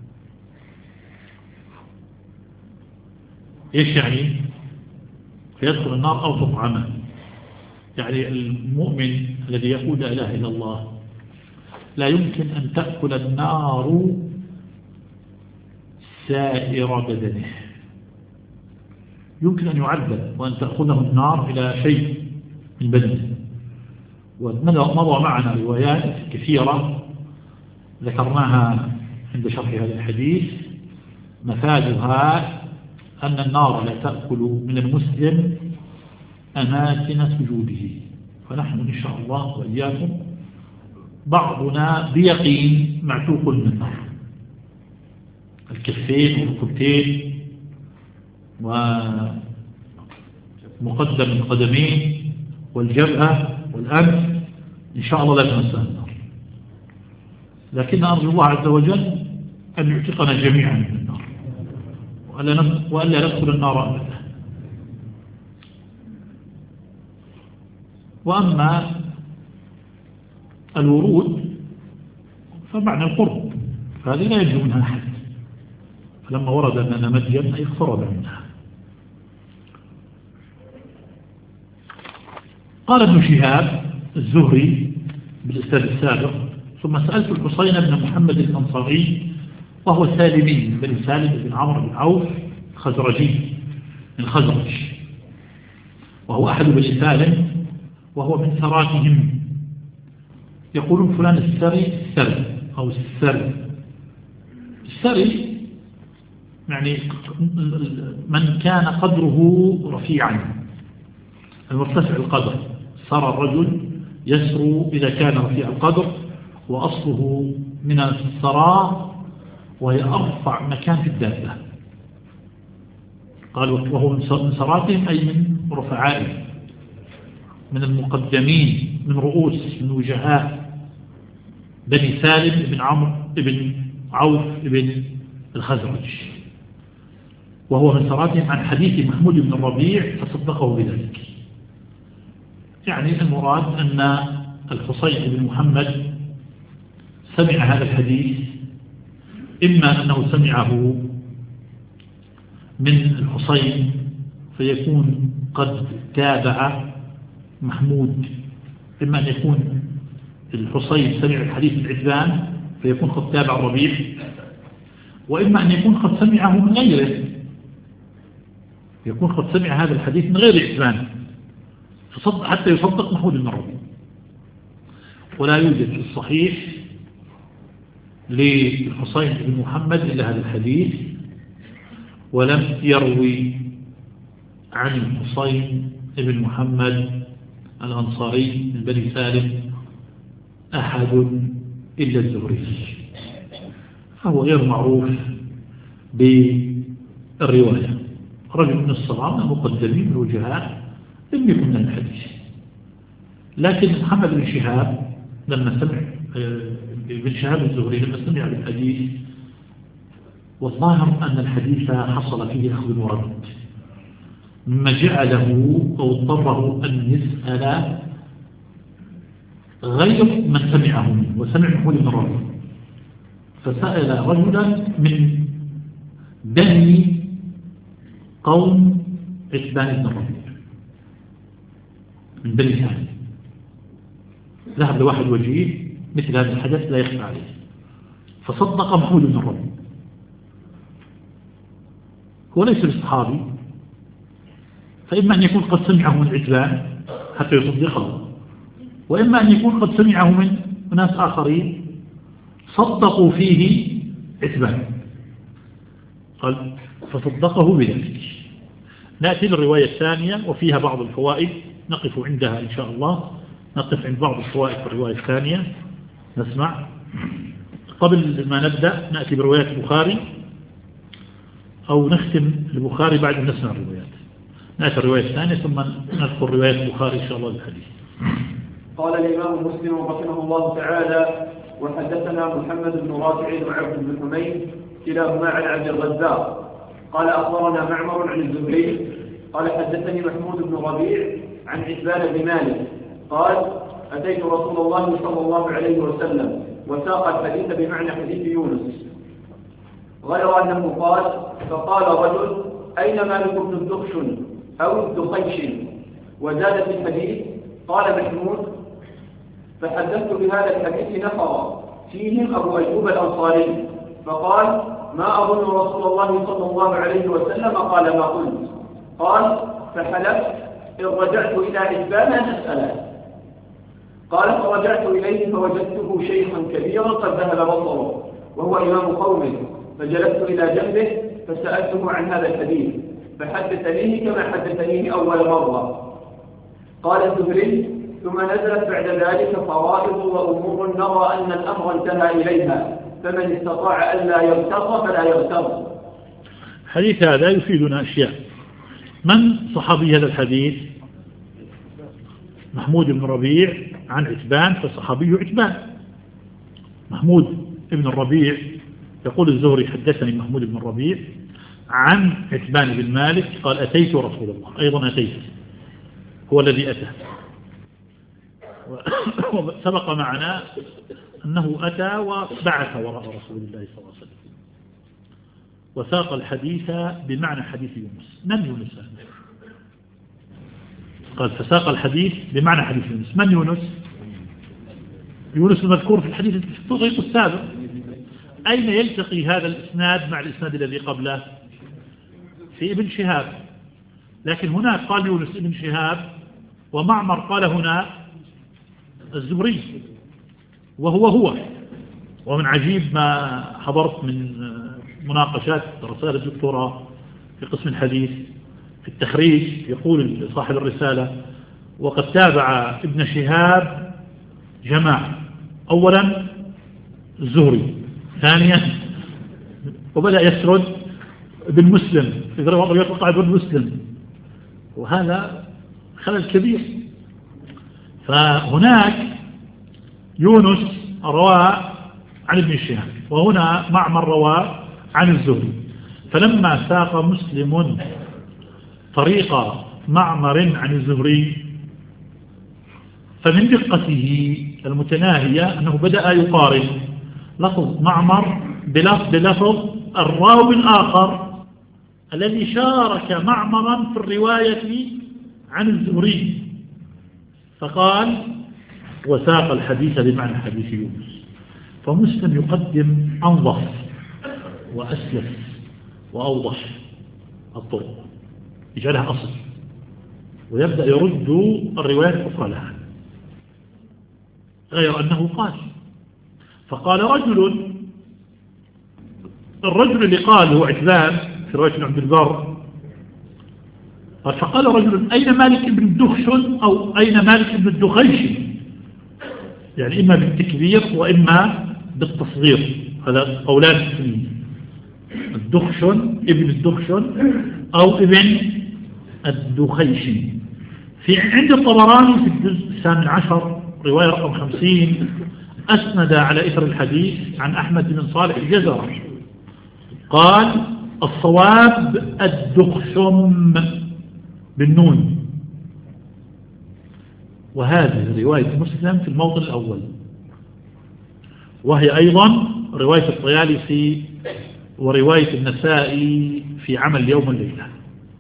إيش يعني فيدخل النار أو تطعمه؟ يعني المؤمن الذي يقول لا إله إلا الله لا يمكن أن تأكل النار سائر بدنه، يمكن أن يعذب وأن تأخذه النار إلى شيء من بدنه. ومضى معنا روايات كثيرة ذكرناها عند شرح هذا الحديث مفادها أن النار لا تأكل من المسلم أماكن سجوده. فنحن إن شاء الله وإياكم بعضنا بيقين معتوق من النار، الكفين والركبتين ومقدم القدمين والجبهة والأنف إن شاء الله لا تمسها النار، لكن أرجو الله عز وجل أن يعتقنا جميعا من النار وألا ندخل النار أبدا. وأما الورود فمعنى القرب، فهذه لا يجب منها أحد، فلما ورد أننا مدين أي اقترب منها. قال ابن شهاب الزهري بالإسناد السابق ثم سألت الحسين بن محمد الأنصاري وهو سالمي بن سالم بن عمرو بن عوف الخزرجي من الخزرج، وهو أحد بني سالم وهو من ثراتهم. يقولون فلان السري السري أو السري. السري يعني من كان قدره رفيعا المرتفع القدر. سرى الرجل يسرو إذا كان رفيع القدر، وأصله من السراء وهي أرفع مكان في الدابة. قال وهو من سراتهم أي من رفعائهم، من المقدمين، من رؤوس، من وجهاء بني سالم بن عمرو بن عوف بن الخزرج، وهو من سراتهم عن حديث محمود بن الربيع فصدقه بذلك. يعني المراد أن الحسين بن محمد سمع هذا الحديث، إما أنه سمعه من الحسين فيكون قد تابع محمود، إما أن يكون الحسين سمع الحديث من عتبان فيكون قد تابع الربيع، وإما أن يكون قد سمعه من غيره، يكون قد سمع هذا الحديث من غير عتبان حتى يصدق محمود بن الربيع. ولا يوجد في الصحيح للحسين بن محمد إلا هذا الحديث، ولم يروي عن الحسين بن محمد الأنصاري من بني سالم أحد إلا الزهري، فهو غير معروف بالرواية. رجل من الصرام المقدمين من الوجهاء لم يكن من الحديث. لكن محمد بن شهاب لما سمع بن شهاب الزهري لما سمع الحديث والظاهر أن الحديث حصل فيه أخذ ورد، مما جعله أو اضطره أن يسأل غير من سمعه منه، وسمع محمود بن الربيع، فسأل رجلا من بني قوم عتبان بن الربيع من بني سالم. ذهب لواحد وجيه مثل هذا الحدث لا يخفى عليه، فصدق محمود بن الربيع. هو ليس بالصحابي فإما أن يكون قد سمعه من عتبان حتى يصدقه، وإما أن يكون قد سمعه من ناس آخرين صدقوا فيه عتبان قال فصدقه بذلك. نأتي للرواية الثانية وفيها بعض الفوائد نقف عندها إن شاء الله، نقف عند بعض الفوائد في الرواية الثانية نسمع. قبل ما نبدأ نأتي بروايات البخاري أو نختم البخاري بعد أن نسمع الروايات. نأتي الرواية الثانية ثم نذكر روايات البخاري إن شاء الله بالحديث. قال الإمام مسلم رحمه الله تعالى: وحدثنا محمد بن رافع وعبد بن حميد كلاهما عن عبد الرزاق قال أخبرنا معمر عن الزهري قال حدثني محمود بن ربيع عن عتبان بن مالك قال: أتيت رسول الله صلى الله عليه وسلم وساق الحديث بمعنى حديث يونس، غير أنه قال: فقال رجل: أين مالك بن الدخشن أو الدخيشن؟ وزاد في الحديث قال محمود: فحدثت بهذا الحديث نفرا فيهم أبو أيوب الأنصاري، فقال: ما أظن رسول الله صلى الله عليه وسلم قال ما قلت. قال: فحلفت إن رجعت إلى عتبان أن أسأله. قال: فرجعت إليه فوجدته شيخا كبيرا قد ذهب بصره وهو إمام قومه، فجلست إلى جنبه فسألته عن هذا الحديث فحدثنيه كما حدثنيه أول مرة. قال الزهري: ثم نزلت بعد ذلك فرائض وأمور نرى أن الأمر انتهى إليها، فمن استطاع أن لا يغتر فلا يغتر. الحديث هذا يفيدنا أشياء. من صحابي هذا الحديث؟ محمود بن ربيع عن عتبان، فصحابي عتبان. محمود بن الربيع يقول الزهري: حدثني محمود بن الربيع عن عتبان بن مالك قال: أتيت رسول الله. أيضا أتيت هو الذي أتى. وسبق معنا أنه أتى وبعث وراء رسول الله صلى الله عليه وسلم، وساق الحديث بمعنى حديث يونس. من يونس؟ قال: فساق الحديث بمعنى حديث يونس. من يونس؟ يونس المذكور في الحديث في الطريق السابق. أين يلتقي هذا الإسناد مع الإسناد الذي قبله؟ في ابن شهاب. لكن هناك قال يونس ابن شهاب، ومعمر قال هنا الزهري، وهو هو. ومن عجيب ما حضرت من مناقشات رسائل الدكتوراه في قسم الحديث في التخريج، يقول صاحب الرسالة: وقد تابع ابن شهاب جماعة، أولا الزهري، ثانيا وبدأ يسرد ابن مسلم، يطلق ابن مسلم، وهذا خلل كبير. فهناك يونس روى عن ابن شهاب، وهنا معمر روى عن الزهري. فلما ساق مسلم طريق معمر عن الزهري فمن دقته المتناهية أنه بدأ يقارن لفظ معمر بلفظ الراوي الآخر الذي شارك معمرا في الرواية عن الزهري، فقال: وساق الحديث بمعنى حديث يونس. فمسلم يقدم أنظف وأسلس وأوضح الطرق، يجعلها أصل، ويبدأ يرد الروايات الأخرى لها، غير أنه قال: فقال رجل، الرجل اللي قال هو عتبان في رواية عبد البر، فقال رجل: أين مالك بن الدخشن أو أين مالك بن الدخيش؟ يعني إما بالتكبير وإما بالتصغير، هذا قولان فيه، الدخشن ابن الدخشن أو ابن الدخيش. في عند الطبراني في الجزء الثامن عشر رواية رقم خمسين أسند على إثر الحديث عن أحمد بن صالح الجزري قال: الصواب الدخشم بالنون. وهذه رواية مسلم في الموطن الأول، وهي أيضا رواية الطيالسي ورواية النسائي في عمل يوم الليلة.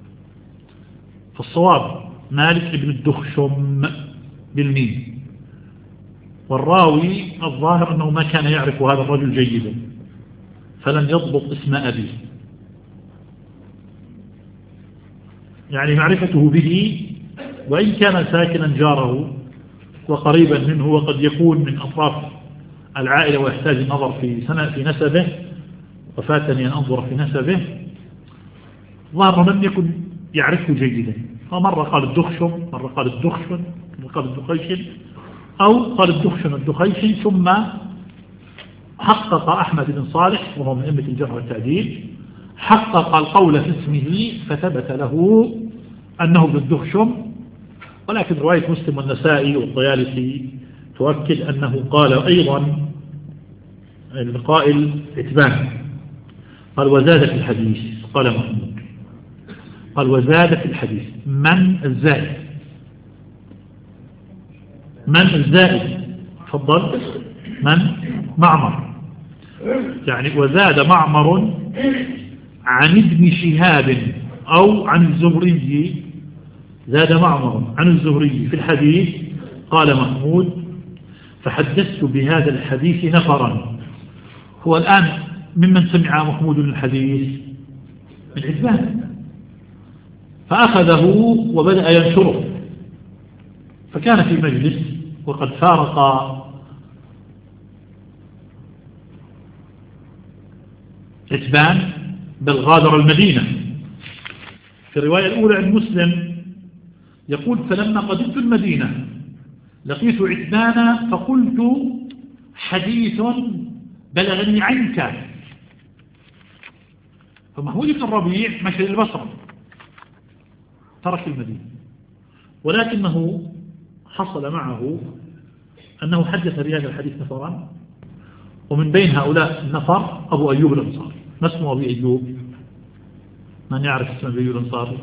فالصواب مالك بن الدخشم بالميم، والراوي الظاهر أنه ما كان يعرف هذا الرجل جيدا فلن يضبط اسم أبيه. يعني معرفته به وإن كان ساكنا جاره وقريبا منه، وقد يكون من أطراف العائلة ويحتاج النظر في سنة في نسبه، وفاتني أن أنظر في نسبه، ظاهر لم يكن يعرفه جيدا، فمرة قال الدخشم، مرة قال الدخشن، مرة قال الدخيشن، أو قال الدخشن الدخيشن. ثم حقق أحمد بن صالح وهو من أئمة الجرح والتعديل، حقق القول في اسمه فثبت له أنه ابن الدخشم، ولكن رواية مسلم والنسائي والطيالسي تؤكد أنه قال أيضا القائل عتبان، قال وزاد في الحديث، قال محمود قال وزاد في الحديث من الزائد، من الزائد تفضل، من معمر، يعني وزاد معمر عن ابن شهاب أو عن الزهري، زاد معمر عن الزهري في الحديث. قال محمود فحدثت بهذا الحديث نفرا. هو الآن ممن سمع محمود الحديث من عتبان، فأخذه وبدأ ينشره، فكان في مجلس وقد فارق عتبان بل غادر المدينة. في الرواية الأولى عن مسلم يقول فلما قدمت المدينة لقيت عتبان فقلت حديث بلغني عنك. فمحمود بن الربيع مشى للبصرة، ترك المدينة، ولكنه حصل معه أنه حدث بهذا الحديث نفرا، ومن بين هؤلاء النفر أبو أيوب الأنصاري. ما اسمه أبي أيوب؟ من يعرف اسم أبي أيوب الأنصاري؟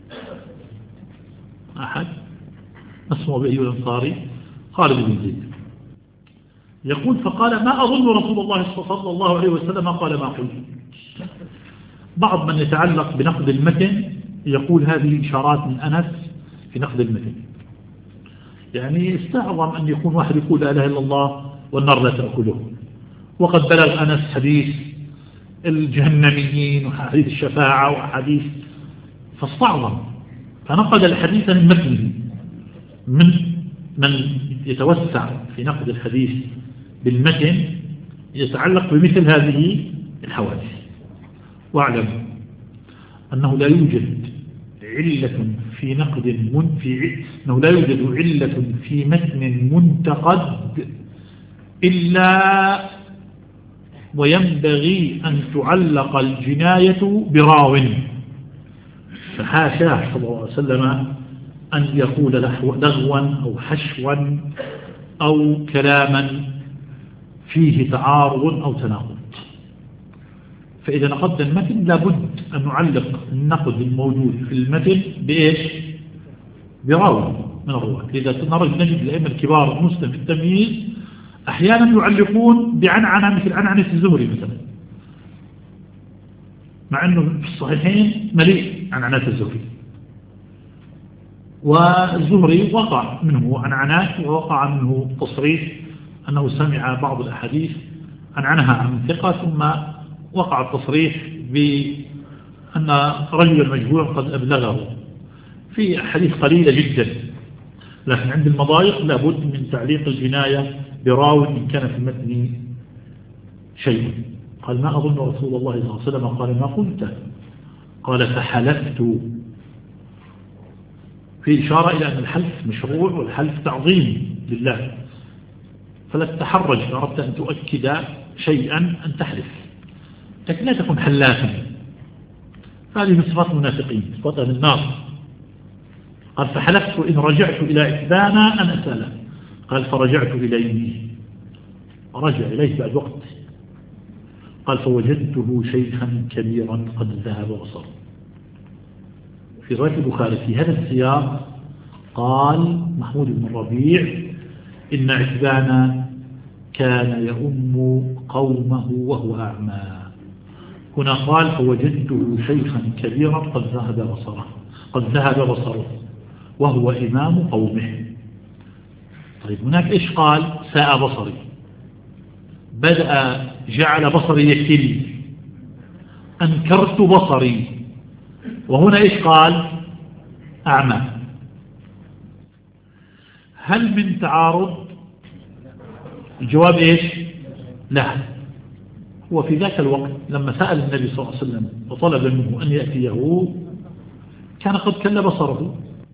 أحد؟ ما اسمه أبي أيوب الأنصاري؟ خالد بن زيد. يقول فقال ما أظن رسول الله صلى الله عليه وسلم قال ما قلت. بعض من يتعلق بنقد المتن يقول هذه إشارات من أنس في نقد المتن، يعني استعظم أن يكون واحد يقول لا إله إلا الله والنار لا تأكله، وقد بلغ أنس حديث الجهنميين وحديث الشفاعة وحديث، فاستعظم فنقد الحديث من متنه. من من يتوسع في نقد الحديث بالمتن يتعلق بمثل هذه الحوادث. واعلم أنه لا يوجد علة في نقد من في أنه لا يوجد علة في متن منتقد إلا وينبغي أن تعلق الجناية براو، فحاشاه صلى الله عليه وسلم أن يقول لغوا أو حشوا أو كلاما فيه تعارض أو تناقض. فإذا نقدنا المتن لابد أن نعلق النقد الموجود في المتن بإيش؟ براو من الرواة. إذا نجد الأئمة الكبار مسلم في التمييز أحيانا يعلقون بعنعنة مثل عنعنة الزهري مثلا، مع أنه في الصحيحين مليء عنعنات الزهري، والزهري وقع منه عنعنات ووقع منه تصريح أنه سمع بعض الأحاديث عنعنها عن ثقة، ثم وقع التصريح بأن رجل المجهول قد أبلغه في أحاديث قليلة جدا. لكن عند المضايق لابد من تعليق الجناية براو إن كان في المتن شيء. قال ما أظن رسول الله صلى الله عليه وسلم قال ما قلت، قال فحلفت، في إشارة إلى أن الحلف مشروع والحلف تعظيم لله، فلا تتحرج إذا أردت أن تؤكد شيئا أن تحلف، لكن لا تكون حلافا، هذه من صفات المنافقين، صفات أهل النار. قال فحلفت إن رجعت إلى عتبان أن أسأله، قال فرجعت إليه، رجع إليه بعد وقت، قال فوجدته شيخا كبيرا قد ذهب بصره. في رواية البخاري في هذا السياق قال محمود بن الربيع إن عتبان كان يؤم قومه وهو أعمى. هنا قال فوجدته شيخا كبيرا قد ذهب بصره، قد ذهب بصره وهو إمام قومه. طيب هناك إيش قال؟ ساء بصري، بدأ جعل بصري يكل، أنكرت بصري. وهنا إيش قال؟ أعمى. هل من تعارض؟ الجواب إيش؟ لا. هو في ذاك الوقت لما سأل النبي صلى الله عليه وسلم وطلب منه أن يأتيه كان قد كل بصره،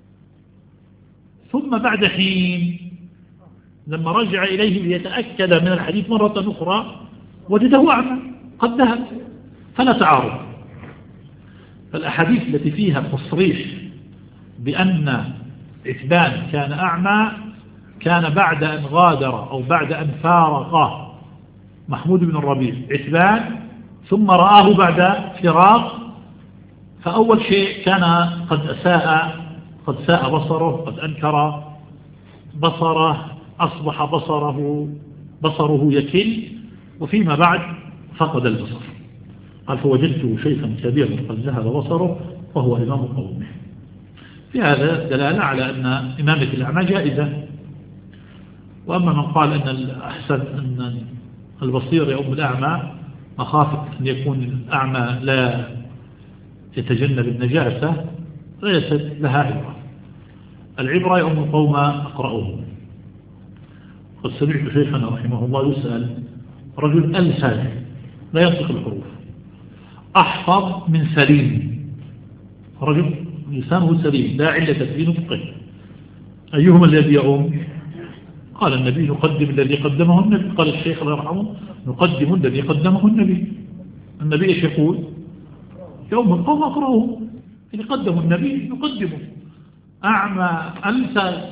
ثم بعد حين لما رجع إليه ليتأكد من الحديث مرة أخرى وجده أعمى قد ذهب، فلا تعارض. فالأحاديث التي فيها تصريح بأن عتبان كان أعمى كان بعد أن غادر أو بعد أن فارق محمود بن الربيع عتبان، ثم رآه بعد فراق. فأول شيء كان قد أساء قد ساء بصره، قد أنكر بصره، أصبح بصره بصره يكل، وفيما بعد فقد البصر. قال فوجدته شيخا كبيرا قد ذهب بصره وهو إمام قومه. في هذا دلالة على أن إمامة الأعمى جائزة. وأما من قال أن الأحسن أن البصير يؤم الأعمى مخافة أن يكون الأعمى لا يتجنب النجاسة ليست لها عبرة. العبرة يؤم القوم أقرأوه. قد سمعت شيخنا رحمه الله يسأل رجل ألسان لا ينطق الحروف أحفظ من سليم، رجل لسانه سليم لا علة في نطقه، أيهما الذي يؤم؟ قال النبي نقدم الذي قدمه النبي. قال الشيخ الله يرحمه نقدم الذي قدمه النبي. النبي ايش يقول؟ يوم القوم أقرأه، اللي قدمه النبي نقدمه. أعمى ألسى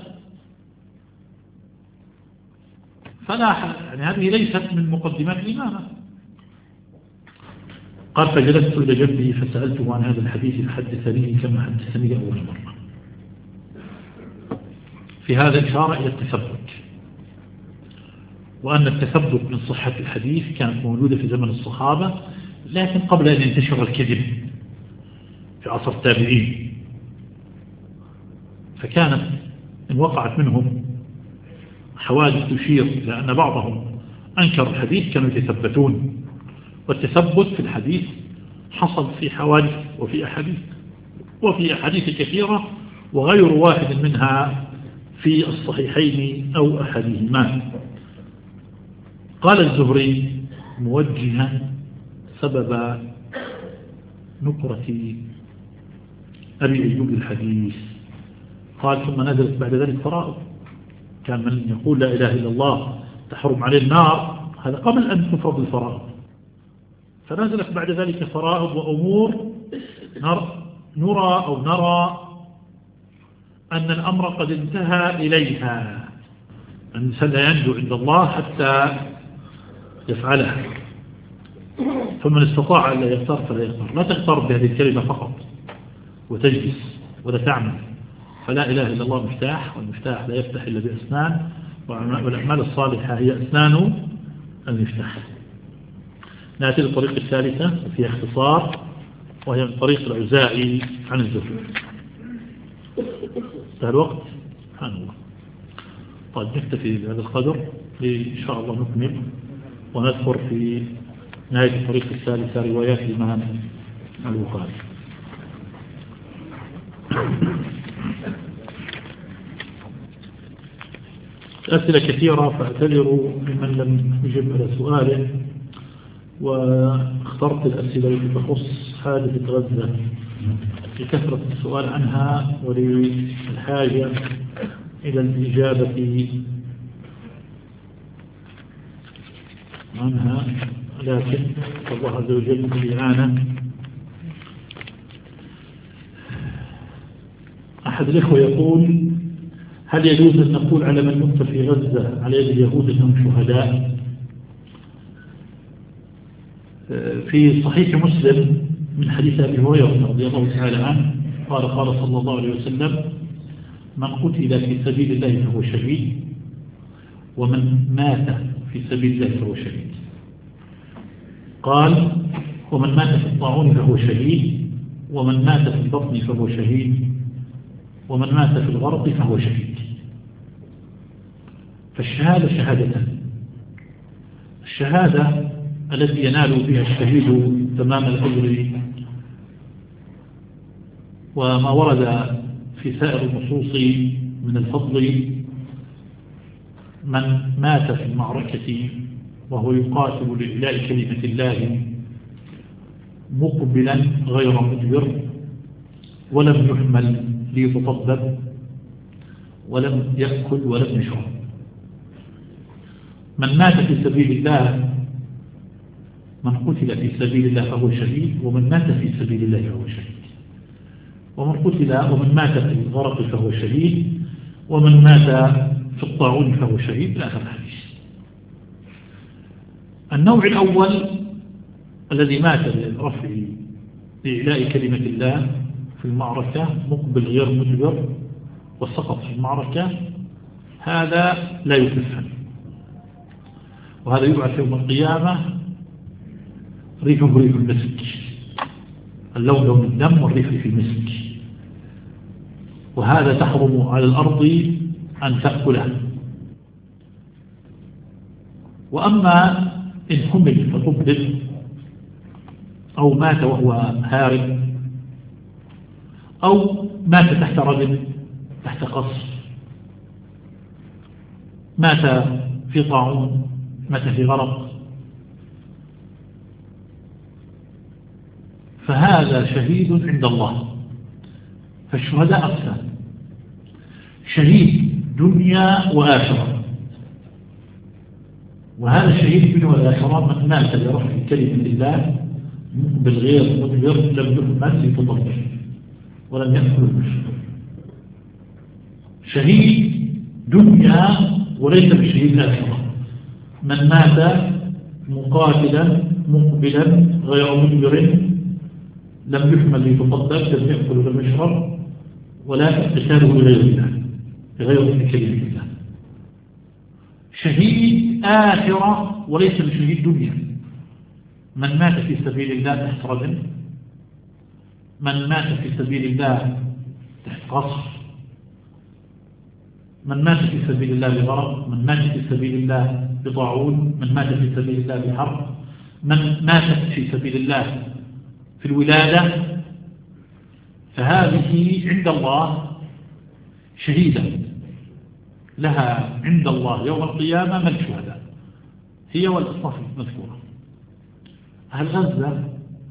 فلا، يعني هذه ليست من مقدمات الإمامة. قال فجلست إلى جنبه فسألته عن هذا الحديث فحدثني كما حدثني أول مرة. في هذا إشارة إلى التثبت، وأن التثبت من صحة الحديث كانت موجودة في زمن الصحابة، لكن قبل أن ينتشر الكذب في عصر التابعين. فكانت إن وقعت منهم حوادث تشير إلى أن بعضهم أنكر الحديث كانوا يتثبتون. والتثبت في الحديث حصل في حوادث وفي أحاديث وفي أحاديث كثيرة، وغير واحد منها في الصحيحين أو أحدهما. قال الزهري موجها سبب نكرة أبي أيوب الحديث، قال ثم نزلت بعد ذلك فرائض. كان من يقول لا إله إلا الله تحرم عليه النار، هذا قبل أن تفرض الفرائض. فنزلت بعد ذلك فرائض وأمور نرى أو نرى أن الأمر قد انتهى إليها، أن الإنسان لا ينجو عند الله حتى يفعلها. فمن استطاع أن لا يختار فلا يختار. لا تختار بهذه الكلمة فقط وتجلس ولا تعمل. فلا إله إلا الله مفتاح، والمفتاح لا يفتح إلا بأسنان، والأعمال الصالحة هي أسنان المفتاح. نأتي للطريقة الثالثة وفيها اختصار، وهي من طريق الأوزاعي عن الزهري. انتهى الوقت سبحان الله. طيب نكتفي بهذا القدر، إن شاء الله نكمل ونذكر في نهاية الطريق الثالثة روايات الإمام البخاري. أسئلة كثيرة فاعتذروا لمن لم يجب على سؤاله، واخترت الأسئلة التي تخص حادثة غزة لكثرة السؤال عنها وللحاجة إلى الإجابة عنها، لكن الله عز وجل بالإعانة. أحد الإخوة يقول هل يجوز أن نقول على من يقتل في غزة على يد اليهود أنهم شهداء؟ في صحيح مسلم من حديث أبي هريرة رضي الله تعالى عنه قال قال صلى الله عليه وسلم من قتل في سبيل الله فهو شهيد، ومن مات في سبيل الله فهو شهيد. قال ومن مات في الطاعون فهو شهيد، ومن مات في البطن فهو شهيد، ومن مات في الغرق فهو شهيد. فالشهادة شهادتان: الشهادة التي ينال بها الشهيد تمام الأجر وما ورد في سائر النصوص من الفضل من مات في المعركة وهو يقاتل لإعلاء كلمة الله مقبلا غير مدبر ولم يحمل ليتطبب ولم يأكل ولم يشرب. من مات في سبيل الله، من قتل في سبيل الله فهو شهيد، ومن مات في سبيل الله فهو شهيد، ومن قتل ومن مات في الغرق فهو شهيد، ومن مات في الطاعون فهو شهيد، لا آخر الحديث. النوع الأول الذي مات للرفع لإعلاء كلمة الله في المعركة مقبل غير مدبر وسقط في المعركة، هذا لا يكفن، وهذا يبعث يوم القيامة ريحه ريح المسك، اللون لون الدم والريح في المسك، وهذا تحرم على الأرض أن تأكله. وأما إن حمل فقبل أو مات وهو هارب أو مات تحت رجل تحت قصر، مات في طاعون، مات في غرق، فهذا شهيد عند الله. فالشهداء أقسام: شهيد دنيا وآخرة، وهذا الشهيد الدنيا والآخرة من مات لرفع كلمة الله بالغير مدبر لم يحمل لتطبع ولم يأكل المشرب. شهيد دنيا وليس بشهيد آخرة: من مات مقاتلا مقبلا غير مدبر لم يحمل لتطبع لم يأكل ولم يشرب ولا اقتتاله لغير الله بغير كلمة الله. شهيد آخرة وليس بشهيد دنيا: من مات في سبيل الله تحت رجل، من مات في سبيل الله تحت قصر، من مات في سبيل الله بغرق، من مات في سبيل الله بطاعون، من مات في سبيل الله بحرب، من مات في سبيل الله في الولادة، فهذه عند الله شهيدة لها عند الله يوم القيامة من الشهداء، هي والأصناف المذكورة. أهل غزة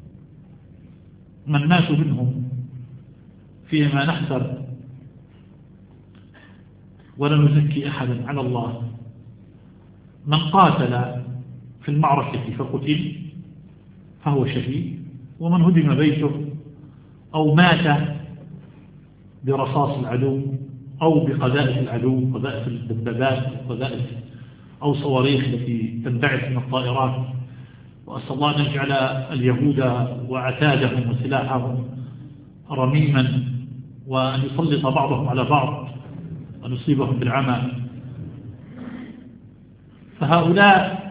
من ماتوا منهم فيما نحسر ولا نزكي أحدا على الله: من قاتل في المعركة فقتل فهو شهيد، ومن هدم بيته أو مات برصاص العدو أو بقذائف العدو، قذائف الدبابات قذائف أو صواريخ التي تنبعث من الطائرات، وأسأل الله أن يجعل اليهود وعتادهم وسلاحهم رميما، وأن يسلط بعضهم على بعض وأن يصيبهم بالعمى. فهؤلاء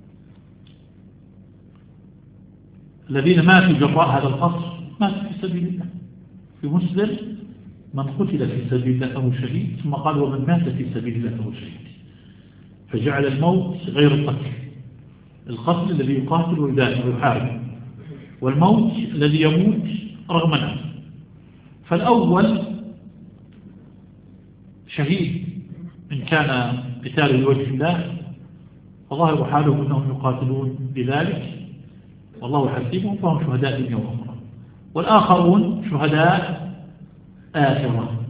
الذين ماتوا جراء هذا القصر ماتوا في سبيل الله. في مسلم: من قتل في سبيل الله فهو شهيد، ثم قال: ومن مات في سبيل الله فهو شهيد. فجعل الموت غير القتل: القتل الذي يقاتل ويدافع ويحارب، والموت الذي يموت رغم عنه. فالأول شهيد إن كان قتاله لوجه الله، فظاهر حالهم أنهم يقاتلون بذلك والله حسيبهم، فهم شهداء دنيا وأخرى. والآخرون شهداء آخرة،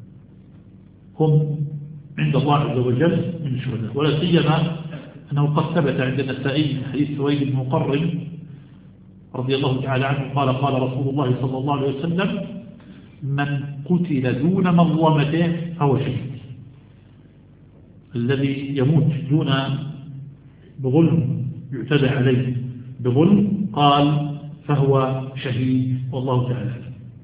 هم عند الله عز وجل من الشهداء. ولا سيما أنه قد ثبت عند النسائي من حديث سويد بن مقرن رضي الله تعالى عنه قال: قال رسول الله صلى الله عليه وسلم: من قتل دون مظلمته فهو شهيد. الذي يموت دون بظلم يعتدى عليه بظلم قال فهو شهيد، والله تعالى.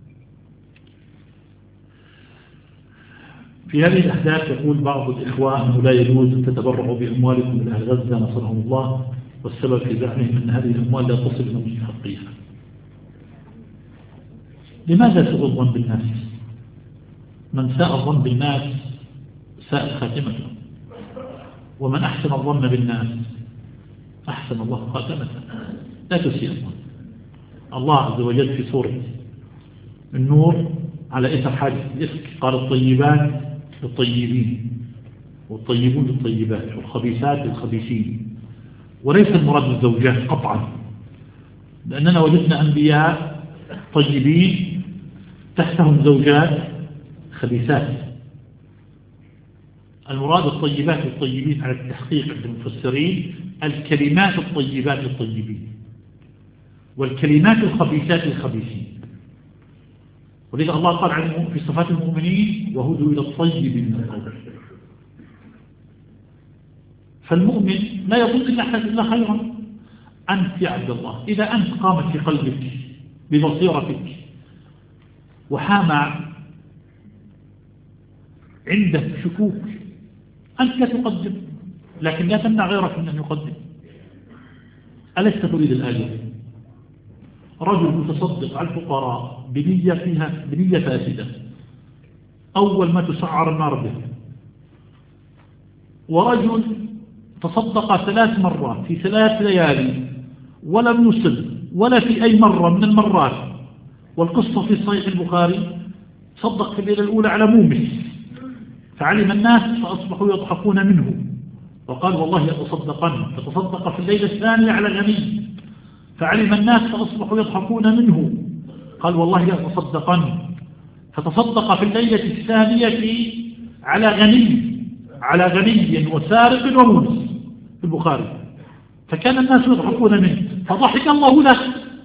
في هذه الأحداث يقول بعض الإخوة أنه لا يجوز أن تتبرعوا بأموالكم من أهل غزة نصرهم الله، والسبب في زعمهم أن هذه الأموال لا تصل إلى مستحقيها. لماذا سوء الظن بالناس؟ من ساء الظن بالناس ساءت خاتمته، ومن أحسن الظن بالناس أحسن الله خاتمته. لا تسيء الظن. الله عز وجل في سورة النور على إثر حادث الإفك قال الطيبات للطيبين والطيبون للطيبات والخبيثات للخبيثين، وليس المراد بالزوجات قطعا، لأننا وجدنا أنبياء طيبين تحتهم زوجات خبيثات. المراد الطيبات للطيبين على التحقيق عند المفسرين الكلمات الطيبات للطيبين والكلمات الخبيثات للخبيثين. ولذا الله قال عنه في صفات المؤمنين وهدوا إلى الطيب من القول. فالمؤمن لا يظن إلا إلا خيرا. أنت يا عبد الله إذا أنت قامت في قلبك ببصيرتك وحام عندك شكوك، أنت لا تقدم، لكن لا تمنع غيرك من أن يقدم. ألست تريد الآية؟ رجل يتصدق على الفقراء بنية فيها بنية فاسدة، أول ما تسعر النار به. ورجل تصدق ثلاث مرات في ثلاث ليالي ولم يصل ولا في أي مرة من المرات، والقصة في صحيح البخاري، صدق في الليلة الأولى على مومس فعلم الناس فأصبحوا يضحكون منه، وقال والله يتصدقن، فتصدق في الليلة الثانية على غني فعلم الناس فأصبحوا يضحكون منه، قال والله يتصدقن، فتصدق في الليلة الثانية على غني على غني وسارق ومونس في البخاري، فكان الناس يضحكون منه فضحك الله له.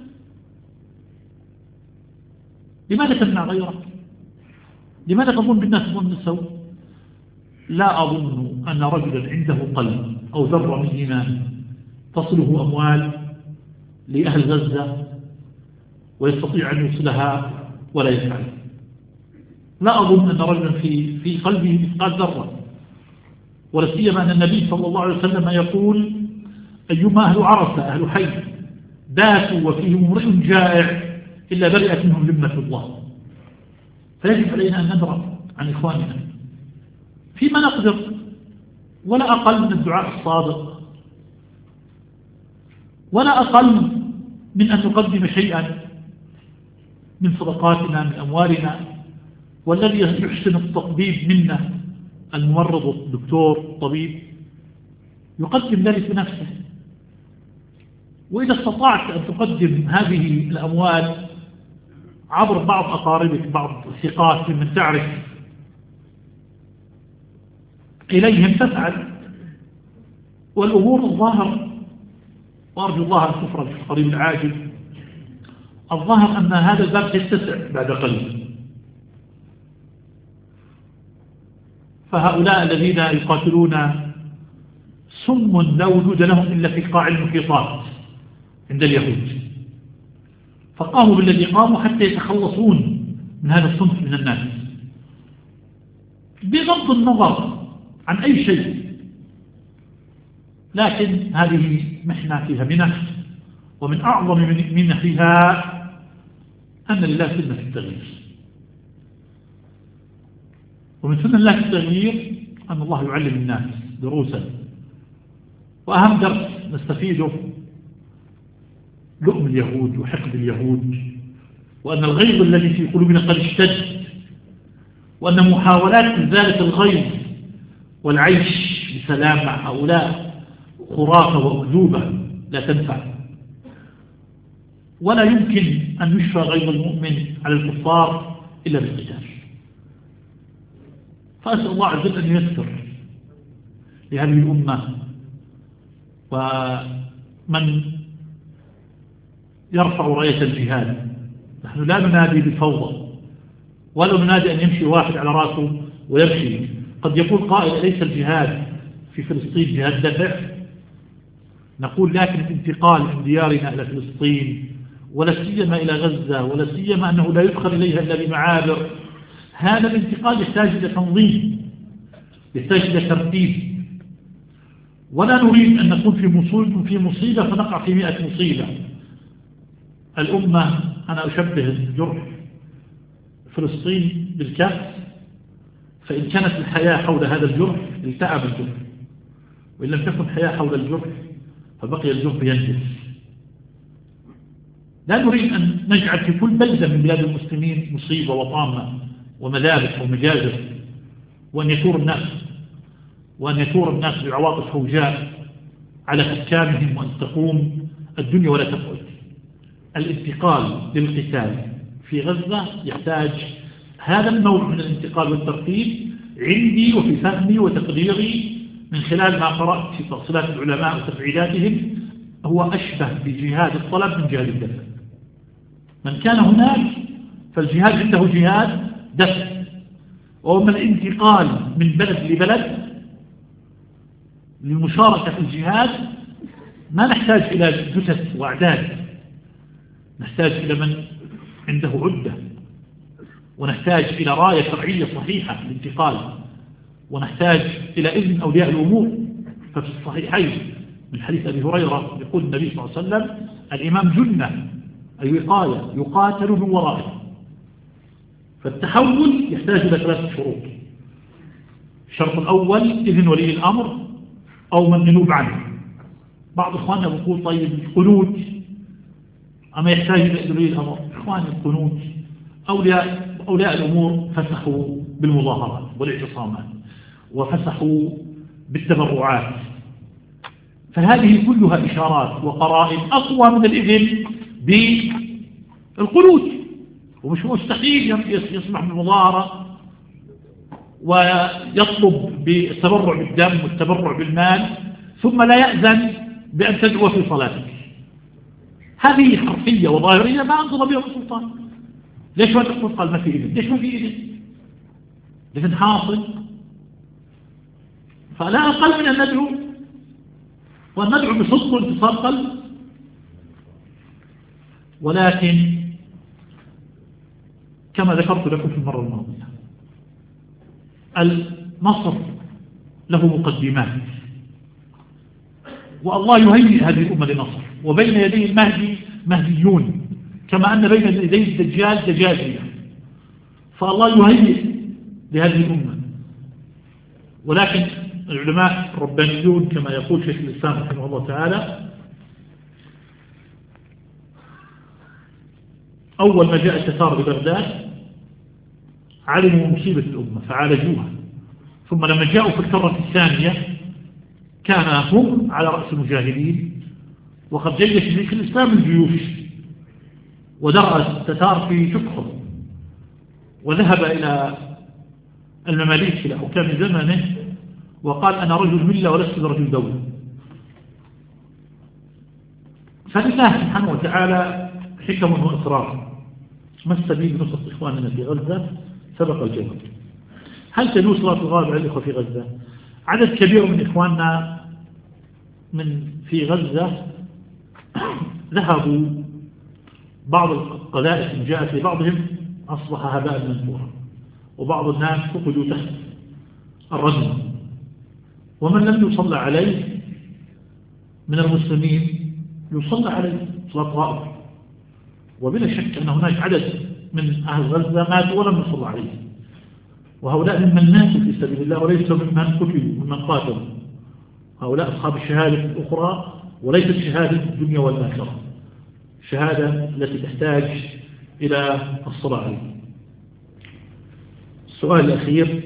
لماذا تمنع غيرك؟ لماذا تظن بالناس ظن السوء؟ لا أظن أن رجلا عنده قلب أو ذرة من إيمان تصله أموال لأهل غزة ويستطيع أن يوصلها ولا يفعل. لا أظن أن رجلا في في قلبه مثقال ذرة، ولا سيما أن النبي صلى الله عليه وسلم يقول أيما أهل عرفة أهل حي باتوا وفيهم امرئ جائع إلا برئت منهم ذمة الله. فيجب علينا أن ندرأ عن إخواننا فيما نقدر، ولا أقل من الدعاء الصادق، ولا أقل من أن نقدم شيئا من صدقاتنا من أموالنا. والذي يحسن التطبيب منا الممرض الدكتور الطبيب يقدم ذلك بنفسه. وإذا استطعت أن تقدم هذه الأموال عبر بعض أقاربك بعض الثقات ممن تعرف إليهم تفعل، والأمور الظاهر، وأرجو الله أن تفرج في القريب العاجل، الظاهر أن هذا الباب يتسع بعد قليل. فهؤلاء الذين يقاتلون سم لا وجود لهم إلا في قاع المحيطات عند اليهود، فقاموا بالذي قاموا حتى يتخلصون من هذا الصنف من الناس بغض النظر عن أي شيء. لكن هذه محنة فيها منح، ومن أعظم منحها أن لله سنة التغيير، ومن سنة الله التغيير أن الله يعلم الناس دروسا. وأهم درس نستفيده لؤم اليهود وحقد اليهود، وأن الغيظ الذي في قلوبنا قد اشتد، وأن محاولات إزالة الغيظ والعيش بسلام مع هؤلاء خرافة وأكذوبة لا تنفع، ولا يمكن أن يشفى غيظ المؤمن على الكفار إلا بالقتال. فأسأل الله عز وجل أن ييسر لهذه الأمة، ومن يرفع راية الجهاد. نحن لا ننادي بالفوضى، ولا ننادي أن يمشي واحد على رأسه ويمشي. قد يقول قائل أليس الجهاد في فلسطين جهاد دفع؟ نقول لكن الانتقال من ديارنا إلى فلسطين، ولا سيما إلى غزة، ولا سيما أنه لا يدخل إليها إلا بمعابر، هذا الانتقال يحتاج إلى تنظيم، يحتاج إلى ترتيب. ولا نريد أن نكون في مصيبة في مصيبة فنقع في مئة مصيبة. الأمة أنا أشبه جرح فلسطين بالكأس، فإن كانت الحياة حول هذا الجرح التأم الجرح، وإن لم تكن حياة حول الجرح فبقي الجرح ينجس. لا نريد أن نجعل في كل بلدة من بلاد المسلمين مصيبة وطامة ومذابح ومجازر، وأن يثور الناس وأن يثور الناس بعواطف هوجاء على حكامهم، وأن تقوم الدنيا ولا تقعد. الانتقال للقتال في غزة يحتاج هذا النوع من الانتقال والترتيب عندي وفي فهمي وتقديري من خلال ما قرأت في تفصيلات العلماء وتفعيلاتهم، هو أشبه بجهاد الطلب من جهاد الدفع. من كان هناك فالجهاد عنده جهاد دفع، وأما الانتقال من بلد لبلد للمشاركة في الجهاد ما نحتاج إلى جثث وأعداد، نحتاج إلى من عنده عدة، ونحتاج إلى راية شرعية صحيحة للانتقال، ونحتاج إلى إذن أولياء الأمور. ففي الصحيحين من حديث أبي هريرة يقول النبي صلى الله عليه وسلم: الإمام جنة أي وقاية يقاتل من ورائه. فالتحول يحتاج إلى ثلاثة شروط. الشرط الأول إذن ولي الأمر أو من ينوب عنه. بعض إخواننا يقول: طيب القنوت أما يحتاج إلى إذن ولي الأمر؟ إخواني القنوت أولياء, أولياء الأمور فسحوا بالمظاهرات والاعتصامات وفسحوا بالتبرعات، فهذه كلها إشارات وقرائن أقوى من الإذن بالقنوت. ومش مستحيل يسمح بالمظاهرة ويطلب بالتبرع بالدم والتبرع بالمال ثم لا يأذن بأن تدعو في صلاتك. هذه حرفية وظاهرية ما أنظر بها السلطان. ليش ما تقول قال ما في إذن؟ ليش ما في إذن؟ لكن حاصل. فلا أقل من أن ندعو، وأن ندعو بصدق وانتصار قلب. ولكن كما ذكرت لكم في المرة الماضية، النصر له مقدمات، والله يهيئ هذه الأمة لنصر، وبين يدي المهدي مهديون، كما أن بين يدي الدجال دجاجية. فالله يهيئ لهذه الأمة. ولكن العلماء الربانيون كما يقول شيخ الإسلام رحمه الله تعالى: أول ما جاء التتار ببغداد علموا مصيبة الأمة فعالجوها، ثم لما جاءوا في الكرة الثانية كان هم على رأس المجاهدين، وقد جيش شيخ الإسلام الجيوش ودرس التتار في شقهم، وذهب إلى المماليك إلى حكام زمنه وقال: أنا رجل ملة ولست رجل دولة. فلله سبحانه وتعالى حكم وإصرار. ما السبيل نصرة إخواننا في غزة؟ سبق الجواب. هل تجوز صلاة الغائب على الإخوة في غزة؟ عدد كبير من إخواننا من في غزة ذهبوا، بعض القذائف اللي جاءت لبعضهم أصبح هباء منثورا، وبعض الناس فقدوا تحت الرجم. ومن لم يصلى عليه من المسلمين يصلى عليه صلاة غائب، وبلا شك أن هناك عدد من أهل غزة ماتوا ولم يصلى عليه، وهؤلاء ممن ماتوا في سبيل الله وليسوا ممن قتلوا ممن قاتلوا. هؤلاء أصحاب الشهادة الأخرى، وليست شهادة الدنيا والآخرة، شهادة التي تحتاج إلى الصلاة عليه. السؤال الأخير: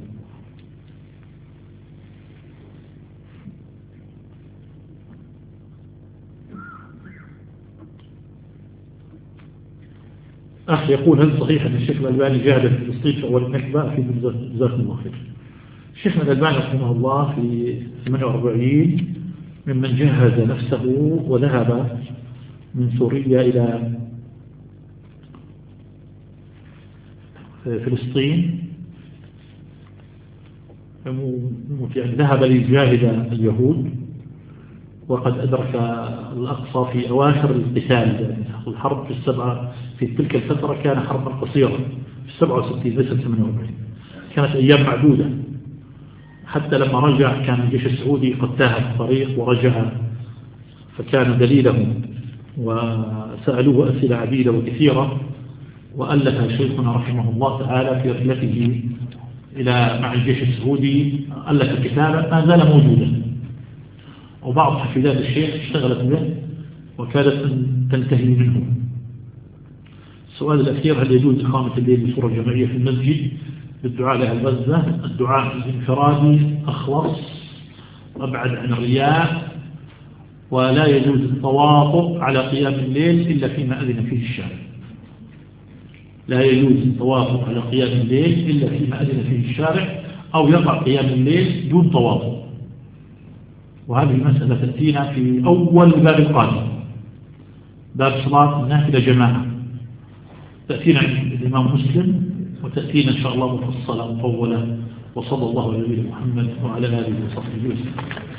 أخ يقول: هل صحيح أن الشيخ الألباني جاهد في فلسطين في أول النكبة؟ في جزاكم الله خير. الشيخ الألباني رحمه الله في ثمانية وأربعين ممن جهز نفسه وذهب من سوريا إلى فلسطين، يعني ذهب ليجاهد اليهود، وقد أدرك الأقصى في أواخر القتال. يعني الحرب في السبعة في تلك الفترة كان حربا قصيرة في السبعة وستين ليس ثمانية وأربعين، كانت أيام معدودة. حتى لما رجع كان الجيش السعودي قد تاه في الطريق ورجع، فكان دليلهم وسألوه أسئلة عديدة وكثيرة، وألف شيخنا رحمه الله تعالى في رحلته إلى مع الجيش السعودي ألف كتابا ما زال موجودا، وبعض حفيدات الشيخ اشتغلت به وكادت أن تنتهي منه. السؤال الأخير: هل يجوز إقامة الليل بصورة جماعية في المسجد بالدعاء لأهل غزة؟ الدعاء الانفرادي أخلص وأبعد عن الرياء، ولا يجوز التواطؤ على قيام الليل إلا فيما أذن فيه الشارع. لا يجوز التواطؤ على قيام الليل إلا فيما أذن فيه الشارع، أو يقع قيام الليل دون تواطؤ. وهذه المسألة تأتينا في أول باب القادم، باب صلاة النافلة جماعة، تأتينا عند الإمام مسلم، وتأتينا إن شاء الله مفصلة مطولة. وصلى الله على نبينا محمد وعلى آله وصحبه وسلم.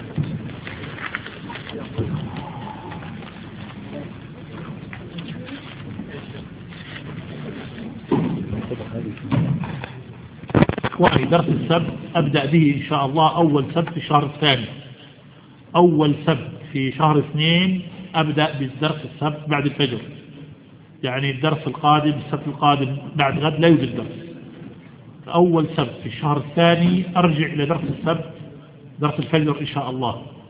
إخواني، درس السبت أبدأ به إن شاء الله أول سبت في شهر الثاني. أول سبت في شهر اثنين أبدأ بالدرس السبت بعد الفجر، يعني الدرس القادم السبت القادم بعد غد لا يوجد درس. أول سبت في الشهر الثاني أرجع إلى درس السبت، درس الفجر إن شاء الله.